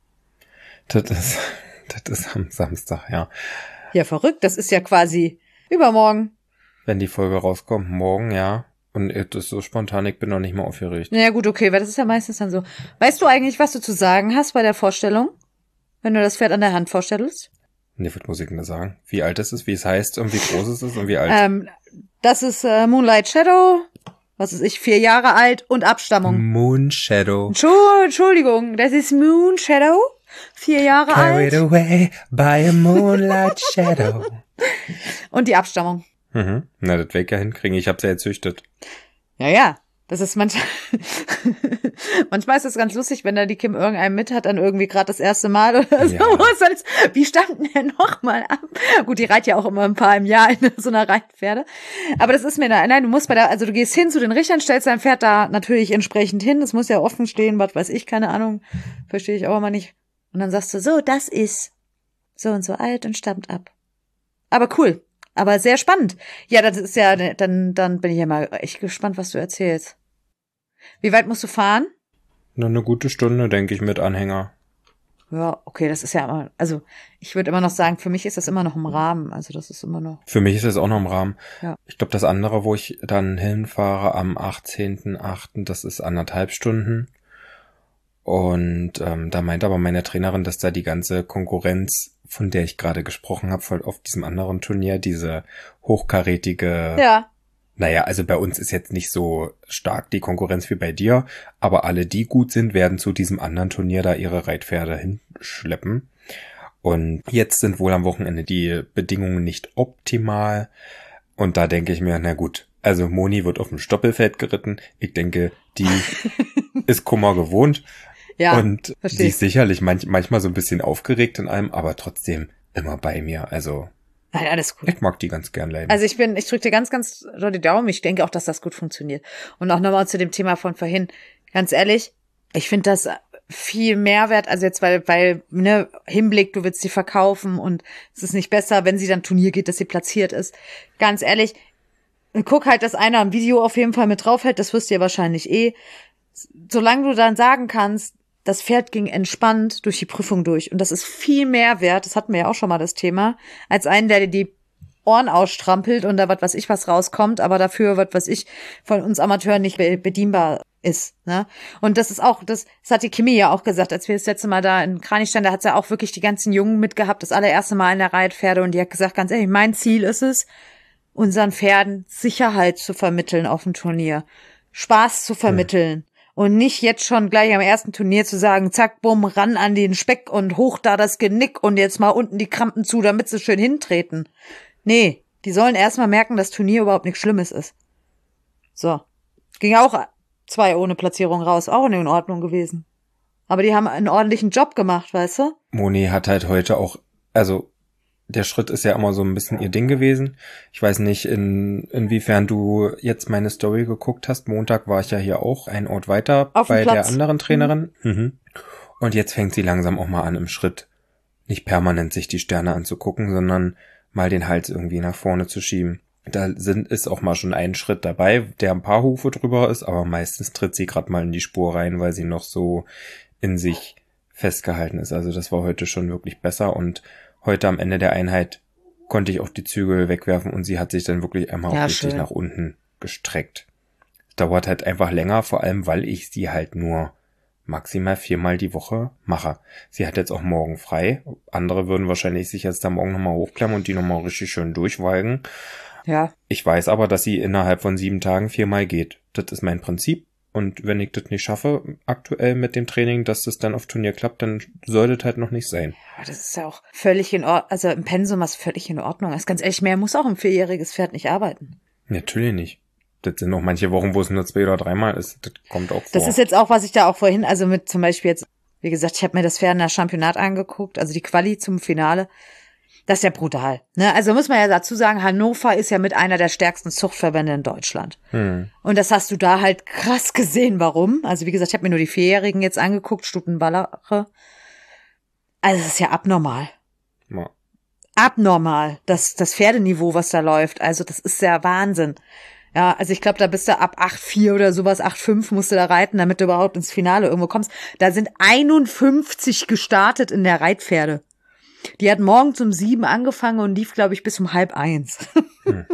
Das ist, das ist am Samstag, ja. Ja, verrückt. Das ist ja quasi übermorgen. Wenn die Folge rauskommt, morgen, ja. Und das ist so spontan, ich bin noch nicht mal aufgeregt. Naja, gut, okay, weil das ist ja meistens dann so. Weißt du eigentlich, was du zu sagen hast bei der Vorstellung? Wenn du das Pferd an der Hand vorstellst? Nee, was muss ich denn da sagen? Wie alt es ist, wie es heißt und wie groß es ist und wie alt? Ähm, das ist äh, Moonlight Shadow. Was ist ich? Vier Jahre alt und Abstammung. Moon Shadow. Entschuldigung, das ist Moon Shadow. Vier Jahre Carried alt. away by a moonlight shadow. Und die Abstammung. Mhm. Na, das weg ja hinkriegen. Ich hab's ja erzüchtet. Ja, ja. Das ist manchmal, manchmal ist das ganz lustig, wenn da die Kim irgendeinem mit hat, dann irgendwie gerade das erste Mal oder so. Ja. Was, wie standen denn nochmal ab? Gut, die reiht ja auch immer ein paar im Jahr in so einer Reitpferde. Aber das ist mir da, nein, du musst bei der, also du gehst hin zu den Richtern, stellst dein Pferd da natürlich entsprechend hin. Das muss ja offen stehen, was weiß ich, keine Ahnung. Verstehe ich auch immer nicht. Und dann sagst du, so, das ist so und so alt und stammt ab. Aber cool. Aber sehr spannend. Ja, das ist ja, dann, dann bin ich ja mal echt gespannt, was du erzählst. Wie weit musst du fahren? Nur eine gute Stunde, denke ich, mit Anhänger. Ja, okay, das ist ja immer, also ich würde immer noch sagen, für mich ist das immer noch im Rahmen. Also das ist immer noch. Für mich ist das auch noch im Rahmen. Ja. Ich glaube, das andere, wo ich dann hinfahre am achtzehnten achten, das ist anderthalb Stunden. Und ähm, da meint aber meine Trainerin, dass da die ganze Konkurrenz, von der ich gerade gesprochen habe, auf diesem anderen Turnier, diese hochkarätige... Ja. Naja, also bei uns ist jetzt nicht so stark die Konkurrenz wie bei dir, aber alle, die gut sind, werden zu diesem anderen Turnier da ihre Reitpferde hinschleppen. Und jetzt sind wohl am Wochenende die Bedingungen nicht optimal. Und da denke ich mir, na gut, Also Moni wird auf dem Stoppelfeld geritten. Ich denke, die ist Kummer gewohnt. Ja, und versteh. sie ist sicherlich manch, manchmal so ein bisschen aufgeregt in allem, aber trotzdem immer bei mir. Also Nein, alles gut. ich mag die ganz gern leiden. Also ich bin, ich drücke dir ganz, ganz doll die Daumen. Ich denke auch, dass das gut funktioniert. Und auch nochmal zu dem Thema von vorhin. Ganz ehrlich, ich finde das viel Mehrwert. Also jetzt, weil, weil, ne, Hinblick, du willst sie verkaufen und es ist nicht besser, wenn sie dann Turnier geht, dass sie platziert ist. Ganz ehrlich, guck halt, dass einer ein Video auf jeden Fall mit draufhält. Das wirst du ja wahrscheinlich eh. Solange du dann sagen kannst, das Pferd ging entspannt durch die Prüfung durch. Und das ist viel mehr wert, das hatten wir ja auch schon mal das Thema, als einen, der dir die Ohren ausstrampelt und da was weiß ich was rauskommt, aber dafür was weiß ich von uns Amateuren nicht bedienbar ist. Ne? Und das ist auch, das, das hat die Kimi ja auch gesagt, als wir das letzte Mal da in Kranichstein, da hat sie ja auch wirklich die ganzen Jungen mitgehabt, das allererste Mal in der Reitpferde und die hat gesagt, ganz ehrlich, mein Ziel ist es, unseren Pferden Sicherheit zu vermitteln auf dem Turnier, Spaß zu vermitteln. Hm. Und nicht jetzt schon gleich am ersten Turnier zu sagen, zack, bumm, ran an den Speck und hoch da das Genick und jetzt mal unten die Krampen zu, damit sie schön hintreten. Nee, die sollen erstmal merken, dass Turnier überhaupt nichts Schlimmes ist. So. Ging auch zwei ohne Platzierung raus, auch in Ordnung gewesen. Aber die haben einen ordentlichen Job gemacht, weißt du? Moni hat halt heute auch, also der Schritt ist ja immer so ein bisschen ihr Ding gewesen. Ich weiß nicht, in inwiefern du jetzt meine Story geguckt hast. Montag war ich ja hier auch ein Ort weiter Auf dem bei Platz. der anderen Trainerin. Mhm. Mhm. Und jetzt fängt sie langsam auch mal an, im Schritt nicht permanent sich die Sterne anzugucken, sondern mal den Hals irgendwie nach vorne zu schieben. Da sind ist auch mal schon ein Schritt dabei, der ein paar Hufe drüber ist, aber meistens tritt sie gerade mal in die Spur rein, weil sie noch so in sich festgehalten ist. Also das war heute schon wirklich besser und heute am Ende der Einheit konnte ich auch die Zügel wegwerfen und sie hat sich dann wirklich einmal Ja, auch richtig schön. nach unten gestreckt. Dauert halt einfach länger, vor allem weil ich sie halt nur maximal viermal die Woche mache. Sie hat jetzt auch morgen frei. Andere würden wahrscheinlich sich jetzt da morgen nochmal hochklemmen und die nochmal richtig schön durchwalgen. Ja. Ich weiß aber, dass sie innerhalb von sieben Tagen viermal geht. Das ist mein Prinzip. Und wenn ich das nicht schaffe, aktuell mit dem Training, dass das dann auf Turnier klappt, dann sollte das halt noch nicht sein. Aber das ist ja auch völlig in Ordnung, also im Pensum ist völlig in Ordnung. Das ist ganz ehrlich, mehr muss auch ein vierjähriges Pferd nicht arbeiten. Natürlich nicht. Das sind noch manche Wochen, wo es nur zwei oder dreimal ist. Das kommt auch vor. Das ist jetzt auch, was ich da auch vorhin, also mit zum Beispiel jetzt, wie gesagt, ich habe mir das Pferd in der Championat angeguckt, also die Quali zum Finale. Das ist ja brutal. Ne? Also muss man ja dazu sagen, Hannover ist ja mit einer der stärksten Zuchtverbände in Deutschland. Hm. Und das hast du da halt krass gesehen. Warum? Also wie gesagt, ich habe mir nur die Vierjährigen jetzt angeguckt, Stutenballache. Also es ist ja abnormal. Ja. Abnormal, das, das Pferdeniveau, was da läuft. Also das ist ja Wahnsinn. Ja, also ich glaube, da bist du ab acht vier oder sowas, acht fünf musst du da reiten, damit du überhaupt ins Finale irgendwo kommst. Da sind einundfünfzig gestartet in der Reitpferde. Die hat morgens um sieben angefangen und lief, glaube ich, bis um halb eins. Hm.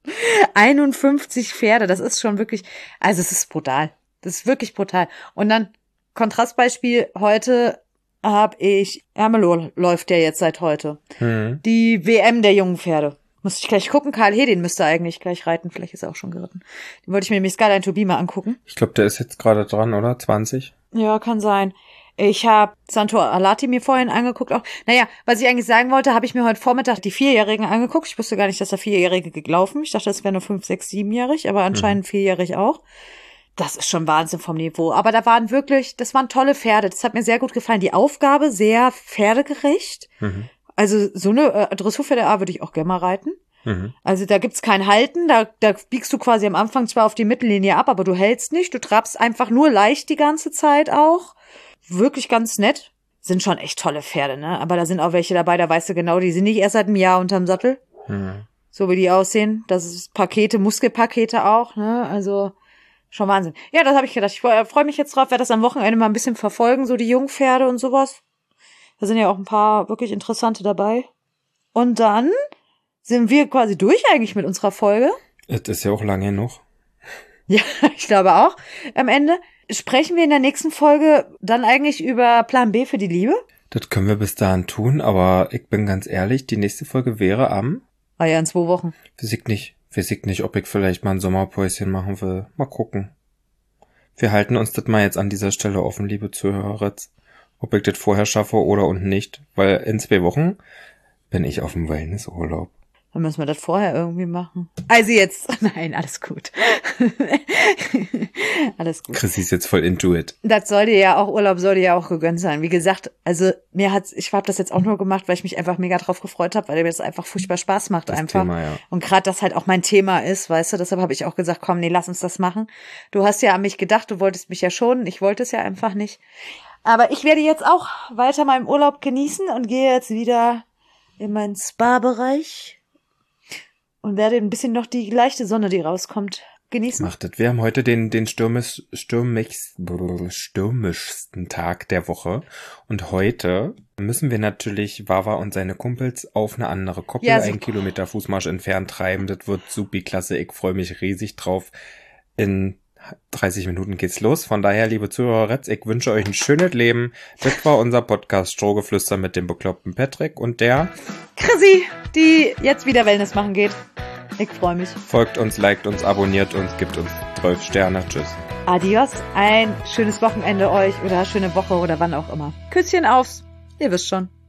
einundfünfzig Pferde, das ist schon wirklich, also es ist brutal. Das ist wirklich brutal. Und dann Kontrastbeispiel, heute habe ich, Ermelo läuft ja jetzt seit heute. Hm. Die W M der jungen Pferde. Muss ich gleich gucken, Karl Hedin müsste eigentlich gleich reiten, vielleicht ist er auch schon geritten. Den wollte ich mir nämlich Skyline to Be mal angucken. Ich glaube, der ist jetzt gerade dran, oder? zwanzig? Ja, kann sein. Ich habe Santo Alati mir vorhin angeguckt. Auch. Naja, was ich eigentlich sagen wollte, habe ich mir heute Vormittag die Vierjährigen angeguckt. Ich wusste gar nicht, dass da Vierjährige gelaufen. Ich dachte, das wäre nur fünf, sechs, siebenjährig, aber anscheinend mhm. vierjährig auch. Das ist schon Wahnsinn vom Niveau. Aber da waren wirklich, das waren tolle Pferde. Das hat mir sehr gut gefallen. Die Aufgabe sehr pferdegerecht. Mhm. Also so eine äh, Dressurpferde A würde ich auch gerne mal reiten. Mhm. Also da gibt's kein Halten. Da, da biegst du quasi am Anfang zwar auf die Mittellinie ab, aber du hältst nicht. Du trabst einfach nur leicht die ganze Zeit auch. Wirklich ganz nett. Sind schon echt tolle Pferde, ne? Aber da sind auch welche dabei, da weißt du genau, die sind nicht erst seit einem Jahr unterm Sattel. Mhm. So wie die aussehen. Das ist Pakete, Muskelpakete auch, ne? Also schon Wahnsinn. Ja, das habe ich gedacht. Ich freue mich jetzt drauf, werde das am Wochenende mal ein bisschen verfolgen, so die Jungpferde und sowas. Da sind ja auch ein paar wirklich interessante dabei. Und dann sind wir quasi durch eigentlich mit unserer Folge. Das ist ja auch lange noch. Ja, ich glaube auch. Am Ende sprechen wir in der nächsten Folge dann eigentlich über Plan B für die Liebe. Das können wir bis dahin tun, aber ich bin ganz ehrlich, die nächste Folge wäre am... Ah ja, in zwei Wochen. Weiß ich nicht. Weiß ich nicht, ob ich vielleicht mal ein Sommerpäuschen machen will. Mal gucken. Wir halten uns das mal jetzt an dieser Stelle offen, liebe Zuhörer. Ob ich das vorher schaffe oder und nicht. Weil in zwei Wochen bin ich auf dem Wellnessurlaub. Dann müssen wir das vorher irgendwie machen. Also jetzt, nein, alles gut. Alles gut. Chrissy ist jetzt voll into it. Das soll dir ja auch, Urlaub soll dir ja auch gegönnt sein. Wie gesagt, also mir hat's, ich habe das jetzt auch nur gemacht, weil ich mich einfach mega drauf gefreut habe, weil mir das einfach furchtbar Spaß macht Das einfach. Thema, ja. Und gerade das halt auch mein Thema ist, weißt du, deshalb habe ich auch gesagt, komm, nee, lass uns das machen. Du hast ja an mich gedacht, du wolltest mich ja schonen, ich wollte es ja einfach nicht. Aber ich werde jetzt auch weiter meinen Urlaub genießen und gehe jetzt wieder in meinen Spa-Bereich. Und werde ein bisschen noch die leichte Sonne, die rauskommt, genießen. Macht das. Wir haben heute den, den stürmisch, stürmisch, stürmischsten Tag der Woche. Und heute müssen wir natürlich Wawa und seine Kumpels auf eine andere Koppel, Ja, so- einen Kilometer Fußmarsch entfernt treiben. Das wird supi klasse. Ich freue mich riesig drauf. In dreißig Minuten geht's los. Von daher, liebe Zuhörer, ich wünsche euch ein schönes Leben. Das war unser Podcast Strohgeflüster mit dem bekloppten Patrick und der Chrissy, die jetzt wieder Wellness machen geht. Ich freue mich. folgt uns, liked uns, abonniert uns, gibt uns zwölf Sterne. Tschüss. Adios, ein schönes Wochenende euch oder schöne Woche oder wann auch immer. Küsschen aufs, ihr wisst schon.